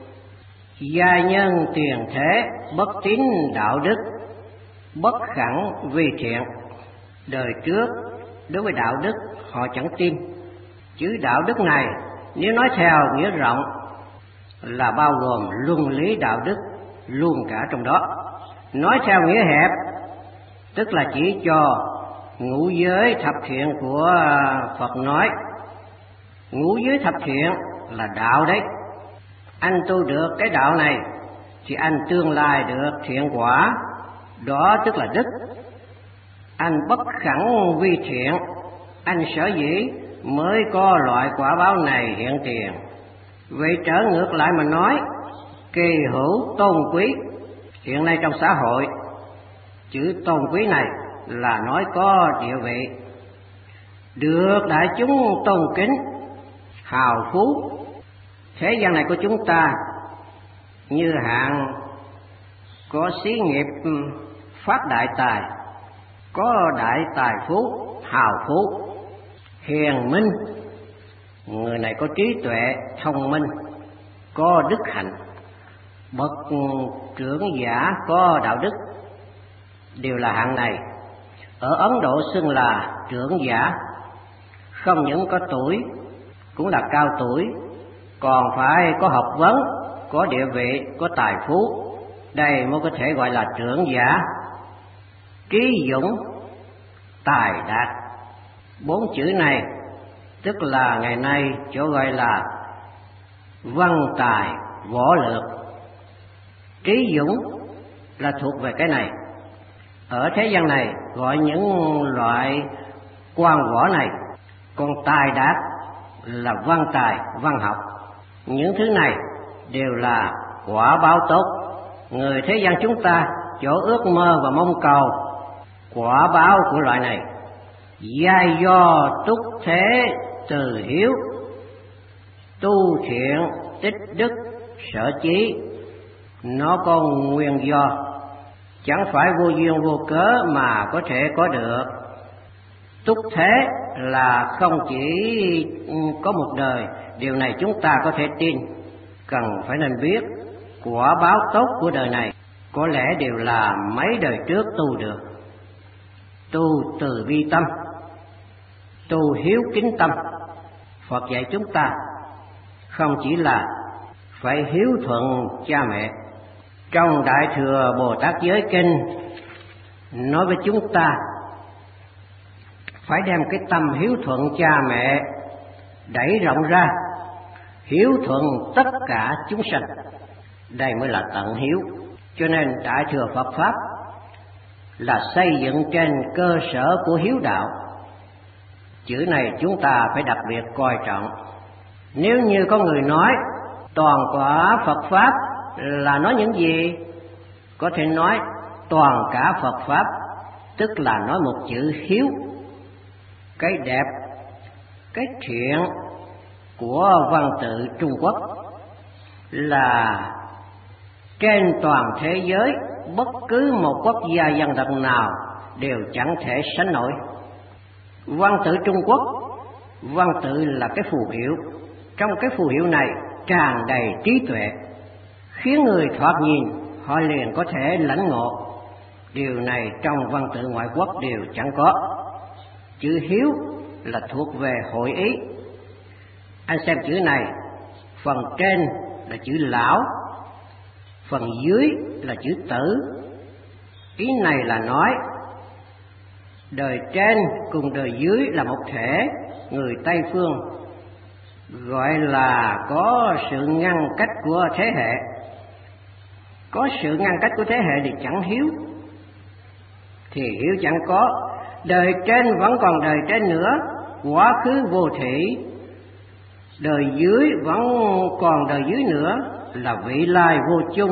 Gia nhân tiền thế, bất tín đạo đức, bất khẳng vi thiện. Đời trước đối với đạo đức họ chẳng tin. Chữ đạo đức này nếu nói theo nghĩa rộng là bao gồm luân lý đạo đức luôn cả trong đó. Nói theo nghĩa hẹp tức là chỉ cho ngũ giới thập thiện của Phật nói. Ngũ giới thập thiện là đạo đấy. Anh tu được cái đạo này thì anh tương lai được thiện quả, đó tức là đức. Anh bất khẳng vi thiện, anh sở dĩ mới có loại quả báo này hiện tiền. Vậy trở ngược lại mà nói, kỳ hữu tôn quý. Hiện nay trong xã hội, chữ tôn quý này là nói có địa vị, được đại chúng tôn kính, hào phú. Thế gian này của chúng ta như hạng có xí nghiệp phát đại tài, có đại tài phú, hào phú, hiền minh. Người này có trí tuệ, thông minh, có đức hạnh. Bậc trưởng giả có đạo đức, đều là hạng này. Ở Ấn Độ xưng là trưởng giả, không những có tuổi, cũng là cao tuổi, còn phải có học vấn, có địa vị, có tài phú. Đây mới có thể gọi là trưởng giả. Trí dũng, tài đạt, bốn chữ này tức là ngày nay chỗ gọi là văn tài võ lược. Trí dũng là thuộc về cái này. Ở thế gian này gọi những loại quan võ này. Còn tài đạt là văn tài, văn học. Những thứ này đều là quả báo tốt. Người thế gian chúng ta chỗ ước mơ và mong cầu quả báo của loại này. Giai do túc thế từ hiếu, tu thiện tích đức sở chí. Nó có nguyên do, chẳng phải vô duyên vô cớ mà có thể có được. Túc thế là không chỉ có một đời, điều này chúng ta có thể tin. Cần phải nên biết quả báo tốt của đời này có lẽ đều là mấy đời trước tu được. Tu từ bi tâm, tu hiếu kính tâm. Phật dạy chúng ta không chỉ là phải hiếu thuận cha mẹ. Trong Đại Thừa Bồ Tát Giới Kinh nói với chúng ta phải đem cái tâm hiếu thuận cha mẹ đẩy rộng ra, hiếu thuận tất cả chúng sanh. Đây mới là tận hiếu. Cho nên Đại thừa Phật Pháp là xây dựng trên cơ sở của hiếu đạo. Chữ này chúng ta phải đặc biệt coi trọng. Nếu như có người nói toàn quả Phật Pháp là nói những gì? Có thể nói toàn cả Phật Pháp, tức là nói một chữ hiếu. Cái đẹp, cái thiện của văn tự Trung Quốc là trên toàn thế giới bất cứ một quốc gia dân tộc nào đều chẳng thể sánh nổi. Văn tự Trung Quốc, văn tự là cái phù hiệu. Trong cái phù hiệu này tràn đầy trí tuệ, khiến người thoạt nhìn họ liền có thể lãnh ngộ. Điều này trong văn tự ngoại quốc đều chẳng có. Chữ hiếu là thuộc về hội ý. Anh xem chữ này, phần trên là chữ lão, phần dưới là chữ tử. Ý này là nói đời trên cùng đời dưới là một thể. Người Tây phương gọi là có sự ngăn cách của thế hệ. Có sự ngăn cách của thế hệ thì chẳng hiếu, thì hiếu chẳng có. Đời trên vẫn còn đời trên nữa, quá khứ vô thủy. Đời dưới vẫn còn đời dưới nữa, là vị lai vô chung.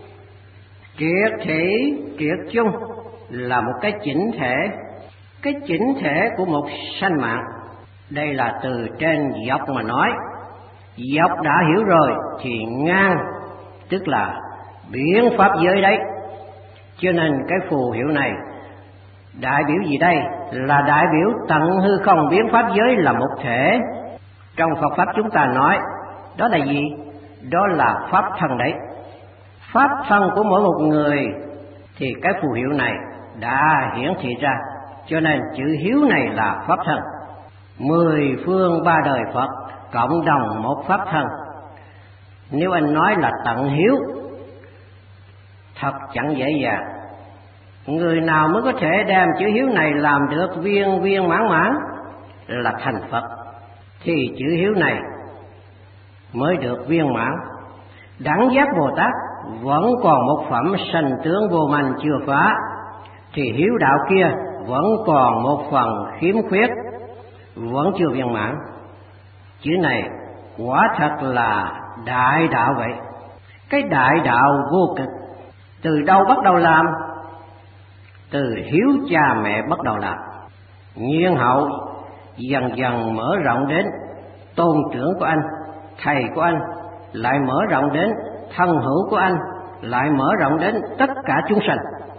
Triệt thị, triệt chung là một cái chỉnh thể, cái chỉnh thể của một sanh mạng. Đây là từ trên dọc mà nói. Dọc đã hiểu rồi thì ngang tức là biến pháp giới đấy. Cho nên cái phù hiệu này đại biểu gì đây? Là đại biểu tận hư không biến pháp giới là một thể. Trong Phật Pháp chúng ta nói đó là gì? Đó là pháp thân đấy. Pháp thân của mỗi một người thì cái phù hiệu này đã hiển thị ra. Cho nên chữ hiếu này là pháp thân. Mười phương ba đời Phật cộng đồng một pháp thân. Nếu anh nói là tận hiếu, thật chẳng dễ dàng. Người nào mới có thể đem chữ hiếu này làm được viên viên mãn mãn là thành Phật, thì chữ hiếu này mới được viên mãn. Đẳng giác Bồ Tát vẫn còn một phẩm sanh tướng vô minh chưa phá, thì hiếu đạo kia vẫn còn một phần khiếm khuyết, vẫn chưa viên mãn. Chữ này quả thật là đại đạo vậy. Cái đại đạo vô cực từ đâu bắt đầu làm? Từ hiếu cha mẹ bắt đầu làm. Nhiên hậu dần dần mở rộng đến tôn trưởng của anh, thầy của anh, lại mở rộng đến thân hữu của anh, lại mở rộng đến tất cả chúng sanh.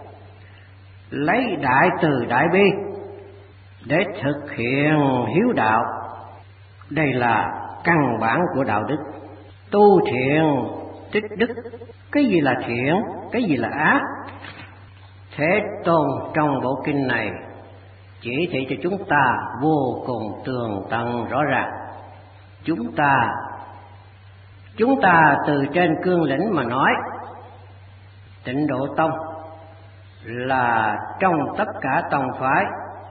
Lấy đại từ đại bi để thực hiện hiếu đạo. Đây là căn bản của đạo đức. Tu thiện tích đức. Cái gì là thiện, cái gì là ác? Thế Tôn trong bộ kinh này chỉ thị cho chúng ta vô cùng tường tận rõ ràng. Chúng ta Chúng ta từ trên cương lĩnh mà nói, Tịnh Độ Tông là trong tất cả tông phái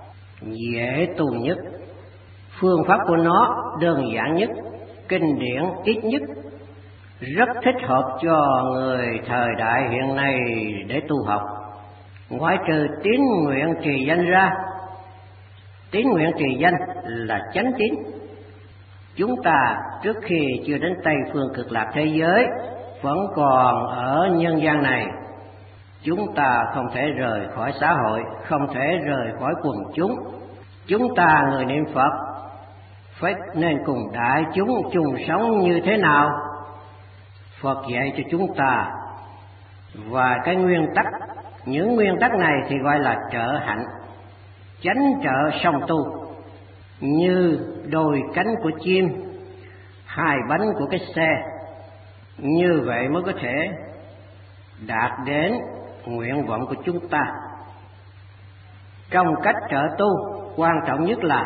dễ tu nhất, phương pháp của nó đơn giản nhất, kinh điển ít nhất, rất thích hợp cho người thời đại hiện nay để tu học. Ngoại trừ tín nguyện trì danh ra, tín nguyện trì danh là chánh tín. Chúng ta trước khi chưa đến Tây phương cực lạc thế giới, vẫn còn ở nhân gian này, chúng ta không thể rời khỏi xã hội, không thể rời khỏi quần chúng. Chúng ta người niệm Phật phải nên cùng đại chúng chung sống như thế nào? Phật dạy cho chúng ta và cái nguyên tắc. Những nguyên tắc này thì gọi là trợ hạnh, chánh trợ song tu. Như đôi cánh của chim, hai bánh của cái xe. Như vậy mới có thể đạt đến nguyện vọng của chúng ta. Trong cách trợ tu, quan trọng nhất là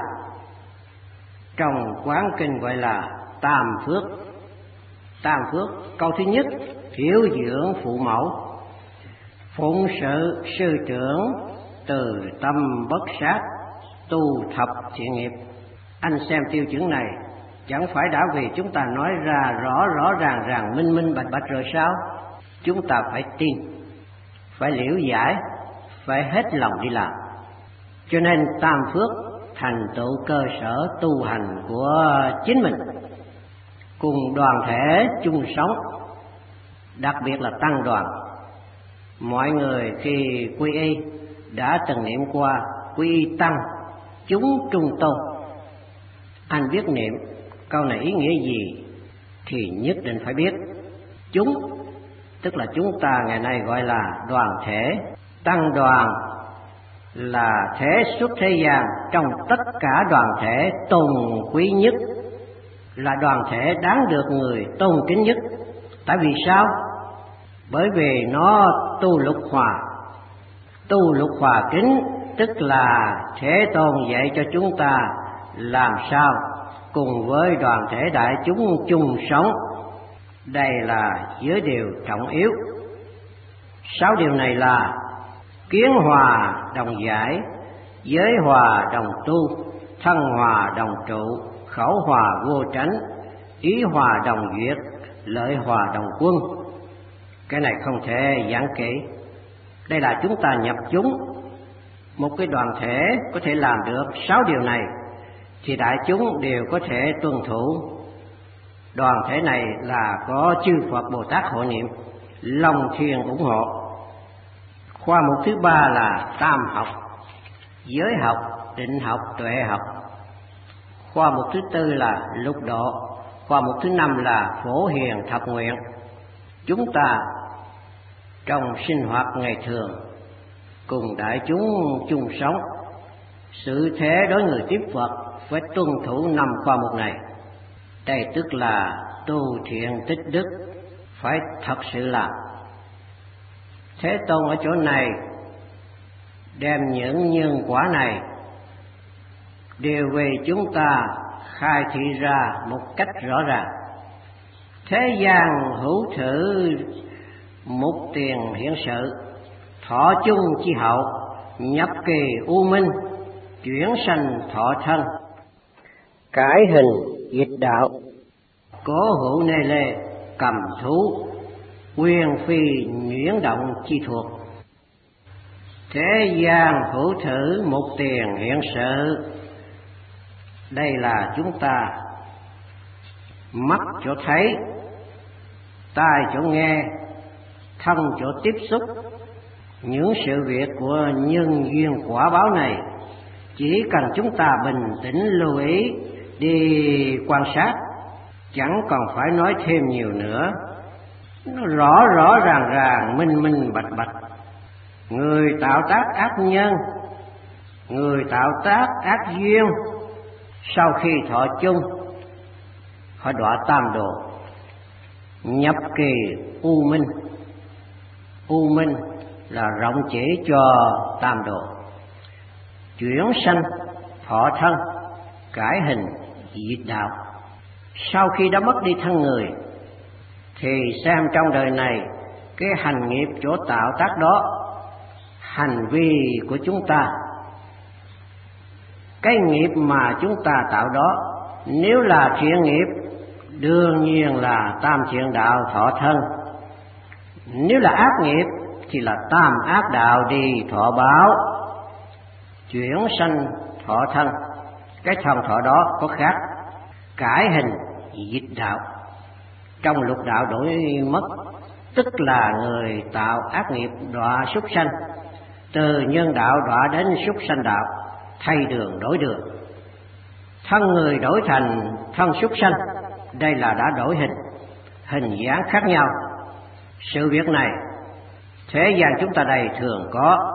trong quán kinh gọi là tam phước. Tam phước, câu thứ nhất, hiếu dưỡng phụ mẫu, phụng sự sư trưởng, từ tâm bất sát, tu thập thiện nghiệp. Anh xem tiêu chuẩn này Chẳng phải đã vì chúng ta nói ra rõ rõ ràng ràng minh minh bạch bạch rồi sao? Chúng ta phải tin, phải liễu giải, phải hết lòng đi làm. Cho nên tam phước thành tựu cơ sở tu hành của chính mình, cùng đoàn thể chung sống, đặc biệt là tăng đoàn. Mọi người khi quy y đã từng niệm qua quy y tăng chúng trung tôn. Anh biết niệm câu này ý nghĩa gì thì nhất định phải biết. Chúng tức là chúng ta ngày nay gọi là đoàn thể. Tăng đoàn là thể xuất thế gian trong tất cả đoàn thể tôn quý nhất, là đoàn thể đáng được người tôn kính nhất. Tại vì sao? Bởi vì nó tu lục hòa. Tu lục hòa kính tức là Thế Tôn dạy cho chúng ta làm sao cùng với đoàn thể đại chúng chung sống. Đây là giới điều trọng yếu. Sáu điều này là kiến hòa đồng giải, giới hòa đồng tu, thân hòa đồng trụ, khẩu hòa vô tránh, ý hòa đồng duyệt, lợi hòa đồng quân. Cái này không thể giảng kỹ. Đây là chúng ta nhập chúng. Một cái đoàn thể có thể làm được sáu điều này thì đại chúng đều có thể tuân thủ. Đoàn thể này là có chư Phật Bồ Tát hộ niệm, lòng thiền ủng hộ. Khoa mục thứ ba là tam học, giới học, định học, tuệ học. Khoa mục thứ tư là lục độ. Khoa mục thứ năm là phổ hiền thập nguyện. Chúng ta trong sinh hoạt ngày thường cùng đại chúng chung sống, sự thế đối người tiếp Phật phải tuân thủ năm khoa mục này. Đây tức là tu thiện tích đức, phải thật sự làm. Thế Tôn ở chỗ này đem những nhân quả này đều vì chúng ta khai thị ra một cách rõ ràng. Thế gian hữu thử mục tiền hiển sự, thọ chung chi hậu, nhập kỳ u minh, chuyển sanh thọ thân, cải hình dịch đạo, cố hữu nê lê cầm thú, quyền phi nhuyễn động chi thuộc. Thế gian hữu thử mục tiền hiện sự. Đây là chúng ta mắt chỗ thấy, tai chỗ nghe, thân chỗ tiếp xúc. Những sự việc của nhân duyên quả báo này chỉ cần chúng ta bình tĩnh lưu ý đi quan sát, chẳng còn phải nói thêm nhiều nữa. Nó rõ rõ ràng ràng, minh minh bạch bạch. Người tạo tác ác nhân, người tạo tác ác duyên, sau khi thọ chung họ đọa tam đồ, nhập kỳ u minh. U minh là rộng chỉ cho tam đồ. Chuyển sanh thọ thân, cải hình diệt đạo. Sau khi đã mất đi thân người thì xem trong đời này cái hành nghiệp chỗ tạo tác đó, hành vi của chúng ta, cái nghiệp mà chúng ta tạo đó, nếu là thiện nghiệp đương nhiên là tam thiện đạo thọ thân. Nếu là ác nghiệp thì là tam ác đạo đi thọ báo, chuyển sanh thọ thân. Cái thân thọ đó có khác. Cải hình dịch đạo, trong lục đạo đổi mất, tức là người tạo ác nghiệp đọa súc sanh, từ nhân đạo đọa đến súc sanh đạo, thay đường đổi đường. Thân người đổi thành thân súc sanh, đây là đã đổi hình, hình dáng khác nhau. Sự việc này thế gian chúng ta đây thường có.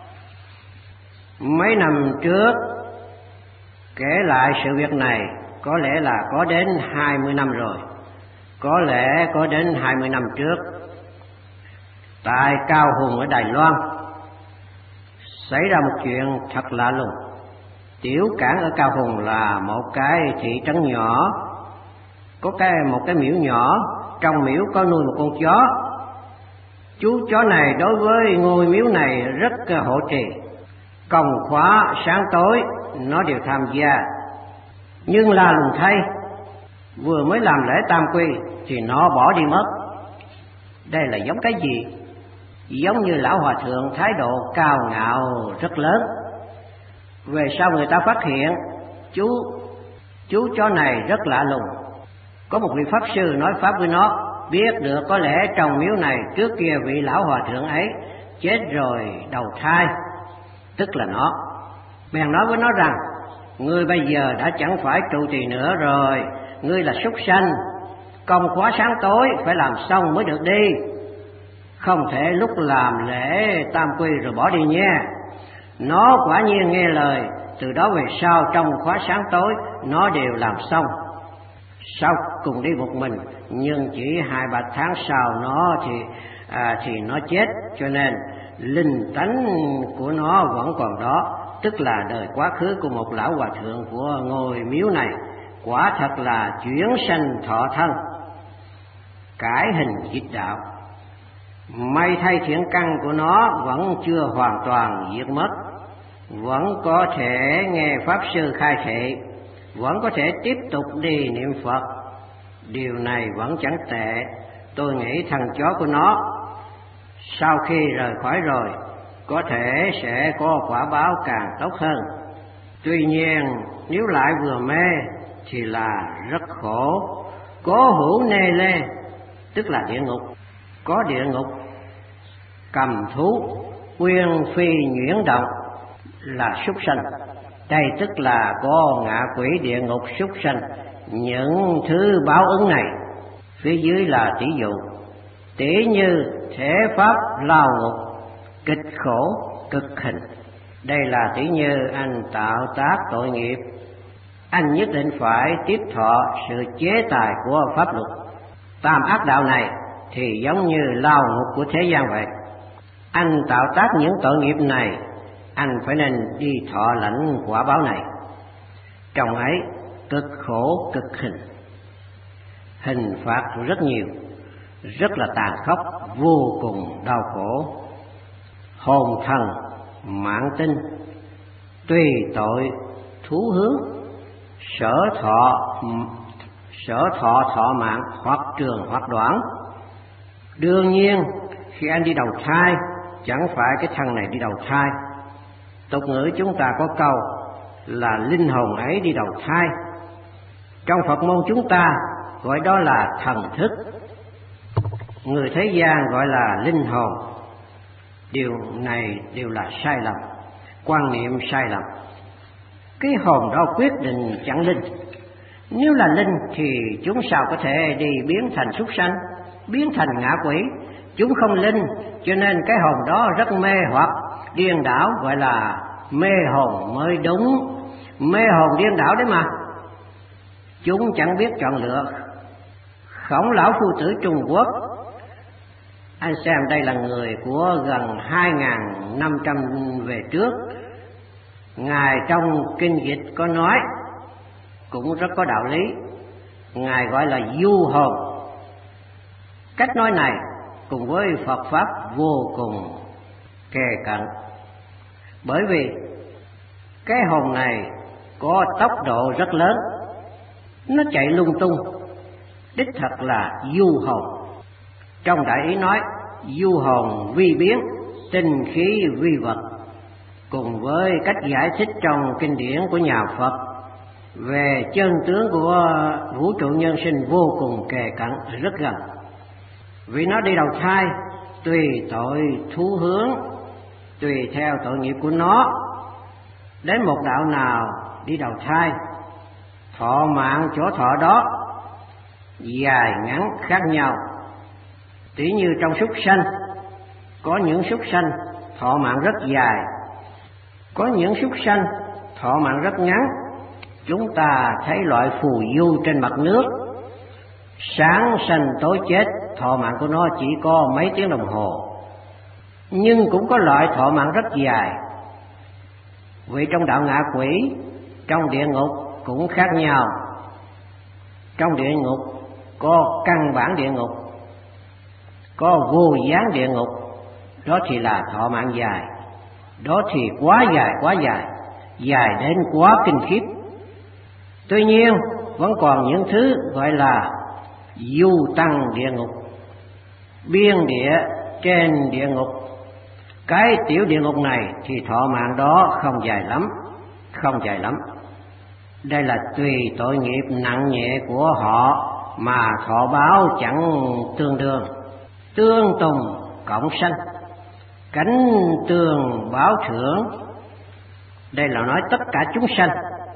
Mấy năm trước kể lại sự việc này có lẽ là có đến hai mươi năm rồi, có lẽ có đến hai mươi năm trước. Tại Cao Hùng ở Đài Loan xảy ra một chuyện thật lạ lùng. Tiểu Cảng ở Cao Hùng là một cái thị trấn nhỏ, có cái một cái miễu nhỏ, trong miễu có nuôi một con chó. Chú chó này đối với ngôi miếu này rất hộ trì, công khóa sáng tối nó đều tham gia. Nhưng là lùng thay, vừa mới làm lễ tam quy thì nó bỏ đi mất. Đây là giống cái gì? Giống như lão hòa thượng thái độ cao ngạo rất lớn. Về sau người ta phát hiện chú chú chó này rất lạ lùng. Có một vị pháp sư nói pháp với nó, biết được có lẽ trong miếu này trước kia vị lão hòa thượng ấy chết rồi đầu thai, tức là nó. Bèn nói với nó rằng, ngươi bây giờ đã chẳng phải trụ trì nữa rồi, ngươi là súc sanh, công khóa sáng tối phải làm xong mới được đi, không thể lúc làm lễ tam quy rồi bỏ đi nha. Nó quả nhiên nghe lời, từ đó về sau trong khóa sáng tối nó đều làm xong. Sau cùng đi một mình, nhưng chỉ hai ba tháng sau nó thì à, thì nó chết, cho nên linh tánh của nó vẫn còn đó, tức là đời quá khứ của một lão hòa thượng của ngôi miếu này. Quả thật là chuyển sanh thọ thân, cải hình dịch đạo. May thay thiện căn của nó vẫn chưa hoàn toàn diệt mất, vẫn có thể nghe pháp sư khai thị, vẫn có thể tiếp tục đi niệm Phật. Điều này vẫn chẳng tệ. Tôi nghĩ thằng chó của nó sau khi rời khỏi rồi có thể sẽ có quả báo càng tốt hơn. Tuy nhiên nếu lại vừa mê thì là rất khổ. Cố hữu nê lê, tức là địa ngục. Có địa ngục cầm thú, quyên phi nhuyễn động là súc sanh. Đây tức là có ngạ quỷ, địa ngục, súc sanh, những thứ báo ứng này. Phía dưới là tỷ dụ, tỷ như thể pháp lao ngục, kịch khổ, cực hình. Đây là tỷ như anh tạo tác tội nghiệp, anh nhất định phải tiếp thọ sự chế tài của pháp luật. Tam ác đạo này thì giống như lao ngục của thế gian vậy. Anh tạo tác những tội nghiệp này, anh phải nên đi thọ lãnh quả báo này. Trong ấy cực khổ cực hình, hình phạt rất nhiều, rất là tàn khốc, vô cùng đau khổ. Hồn thần mạng tinh tùy tội thú hướng, sở thọ sở thọ thọ mạng, hoặc trường hoặc đoạn. Đương nhiên khi anh đi đầu thai, chẳng phải cái thân này đi đầu thai. Tục ngữ chúng ta có câu là linh hồn ấy đi đầu thai. Trong Phật môn chúng ta gọi đó là thần thức, người thế gian gọi là linh hồn. Điều này đều là sai lầm, quan niệm sai lầm. Cái hồn đó quyết định chẳng linh. Nếu là linh thì chúng sao có thể đi biến thành súc sanh, biến thành ngạ quỷ. Chúng không linh, cho nên cái hồn đó rất mê hoặc điên đảo, gọi là mê hồn mới đúng. Mê hồn điên đảo đấy mà. Chúng chẳng biết chọn lựa. Khổng lão phu tử Trung Quốc, anh xem đây là người của gần hai nghìn năm trăm về trước. Ngài trong kinh dịch có nói, cũng rất có đạo lý. Ngài gọi là du hồn. Cách nói này cùng với Phật Pháp vô cùng kề cận. Bởi vì cái hồn này có tốc độ rất lớn, nó chạy lung tung, đích thật là du hồn. Trong Đại Ý nói, du hồn vi biến, tinh khí vi vật. Cùng với cách giải thích trong kinh điển của nhà Phật về chân tướng của vũ trụ nhân sinh vô cùng kề cận, rất gần. Vì nó đi đầu thai, tùy tội thú hướng, tùy theo tội nghiệp của nó, đến một đạo nào đi đầu thai, thọ mạng chỗ thọ đó dài ngắn khác nhau. Tỉ như trong súc sanh, có những súc sanh thọ mạng rất dài, có những súc sanh thọ mạng rất ngắn. Chúng ta thấy loại phù du trên mặt nước, sáng sanh tối chết, thọ mạng của nó chỉ có mấy tiếng đồng hồ. Nhưng cũng có loại thọ mạng rất dài. Vì trong đạo ngạ quỷ, trong địa ngục cũng khác nhau. Trong địa ngục có căn bản địa ngục, có vô gián địa ngục, đó thì là thọ mạng dài. Đó thì quá dài, quá dài, dài đến quá kinh khiếp. Tuy nhiên vẫn còn những thứ gọi là du tăng địa ngục, biên địa trên địa ngục. Cái tiểu địa ngục này thì thọ mạng đó không dài lắm, không dài lắm. Đây là tùy tội nghiệp nặng nhẹ của họ mà thọ báo chẳng tương đương. Tương tùng cộng sanh, cánh tường báo thưởng. Đây là nói tất cả chúng sanh,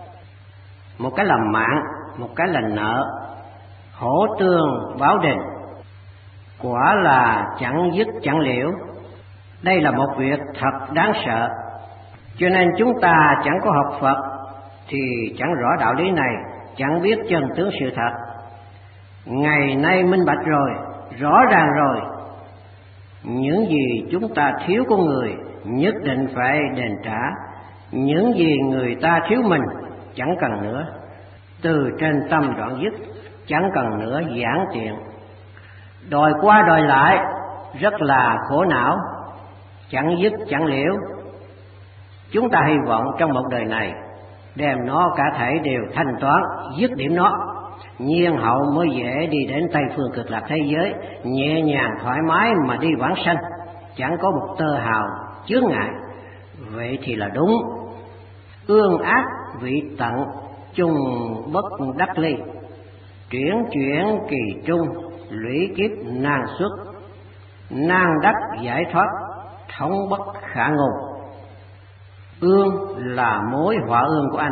một cái là mạng, một cái là nợ. Hổ tương báo đền, quả là chẳng dứt chẳng liễu. Đây là một việc thật đáng sợ. Cho nên chúng ta chẳng có học Phật thì chẳng rõ đạo lý này, chẳng biết chân tướng sự thật. Ngày nay minh bạch rồi, rõ ràng rồi. Những gì chúng ta thiếu của người nhất định phải đền trả. Những gì người ta thiếu mình chẳng cần nữa. Từ trên tâm đoạn dứt, chẳng cần nữa giảng tiện. Đòi qua đòi lại rất là khổ não, chẳng dứt chẳng liễu. Chúng ta hy vọng trong một đời này đem nó cả thể đều thanh toán, dứt điểm nó, nhiên hậu mới dễ đi đến Tây phương cực lạc thế giới, nhẹ nhàng thoải mái mà đi vãng sanh, chẳng có một tơ hào chướng ngại. Vậy thì là đúng. Ương ác vị tận, chung bất đắc ly. Chuyển chuyển kỳ trung, lũy kiếp nan xuất. Nan đắc giải thoát, thống bất khả ngôn. Ương là mối họa ương của anh,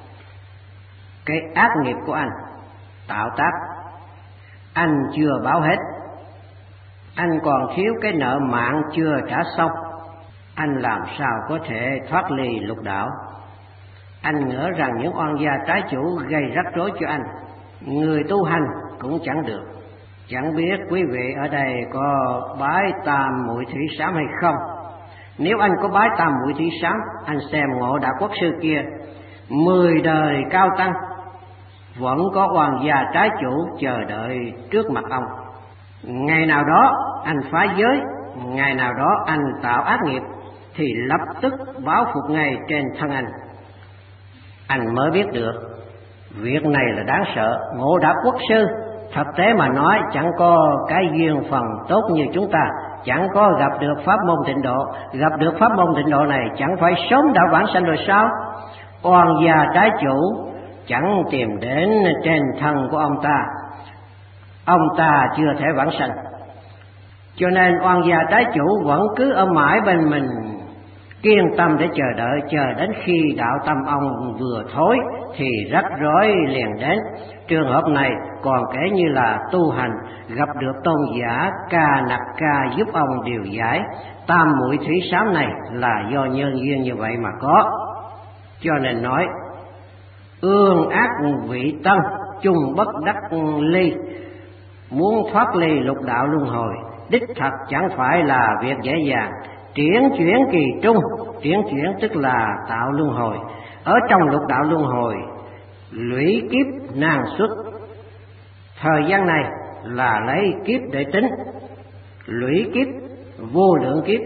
cái ác nghiệp của anh tạo tác, anh chưa báo hết. Anh còn thiếu cái nợ mạng chưa trả xong. Anh làm sao có thể thoát ly lục đạo? Anh ngỡ rằng những oan gia trái chủ gây rắc rối cho anh, người tu hành cũng chẳng được. Chẳng biết quý vị ở đây có bái tam muội thủy sám hay không? Nếu anh có bái tam muội thủy sám, anh xem Ngộ Đạo Quốc sư kia, mười đời cao tăng vẫn có oan gia trái chủ chờ đợi trước mặt ông. Ngày nào đó anh phá giới, ngày nào đó anh tạo ác nghiệp, thì lập tức báo phục ngay trên thân anh. Anh mới biết được việc này là đáng sợ. Ngộ Đạo Quốc sư thực tế mà nói chẳng có cái duyên phần tốt như chúng ta, chẳng có gặp được pháp môn tịnh độ. Gặp được pháp môn tịnh độ này chẳng phải sớm đã vãng sanh rồi sao? Oan gia trái chủ chẳng tìm đến trên thân của ông ta, ông ta chưa thể vãng sanh. Cho nên oan gia trái chủ vẫn cứ ở mãi bên mình, kiên tâm để chờ đợi, chờ đến khi đạo tâm ông vừa thối thì rắc rối liền đến. Trường hợp này còn kể như là tu hành, gặp được tôn giả Ca Nặc Ca giúp ông điều giải. Tam muội thủy sám này là do nhân duyên như vậy mà có. Cho nên nói ương ác vị tân, chung bất đắc ly. Muốn thoát ly lục đạo luân hồi đích thật chẳng phải là việc dễ dàng. Triển chuyển kỳ trung, triển chuyển tức là tạo luân hồi. Ở trong lục đạo luân hồi, lũy kiếp nan xuất. Thời gian này là lấy kiếp để tính. Lũy kiếp, vô lượng kiếp.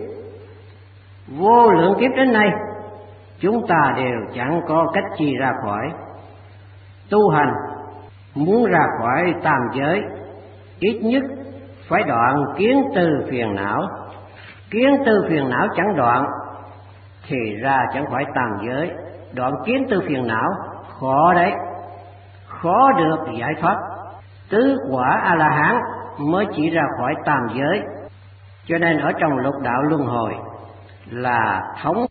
Vô lượng kiếp đến nay chúng ta đều chẳng có cách chi ra khỏi. Tu hành muốn ra khỏi tam giới, ít nhất phải đoạn kiến tư phiền não. Kiến tư phiền não chẳng đoạn thì ra chẳng phải tam giới. Đoạn kiến tư phiền não khó đấy, khó được giải thoát. Tứ quả A-la-hán mới chỉ ra khỏi tam giới. Cho nên ở trong lục đạo luân hồi là thống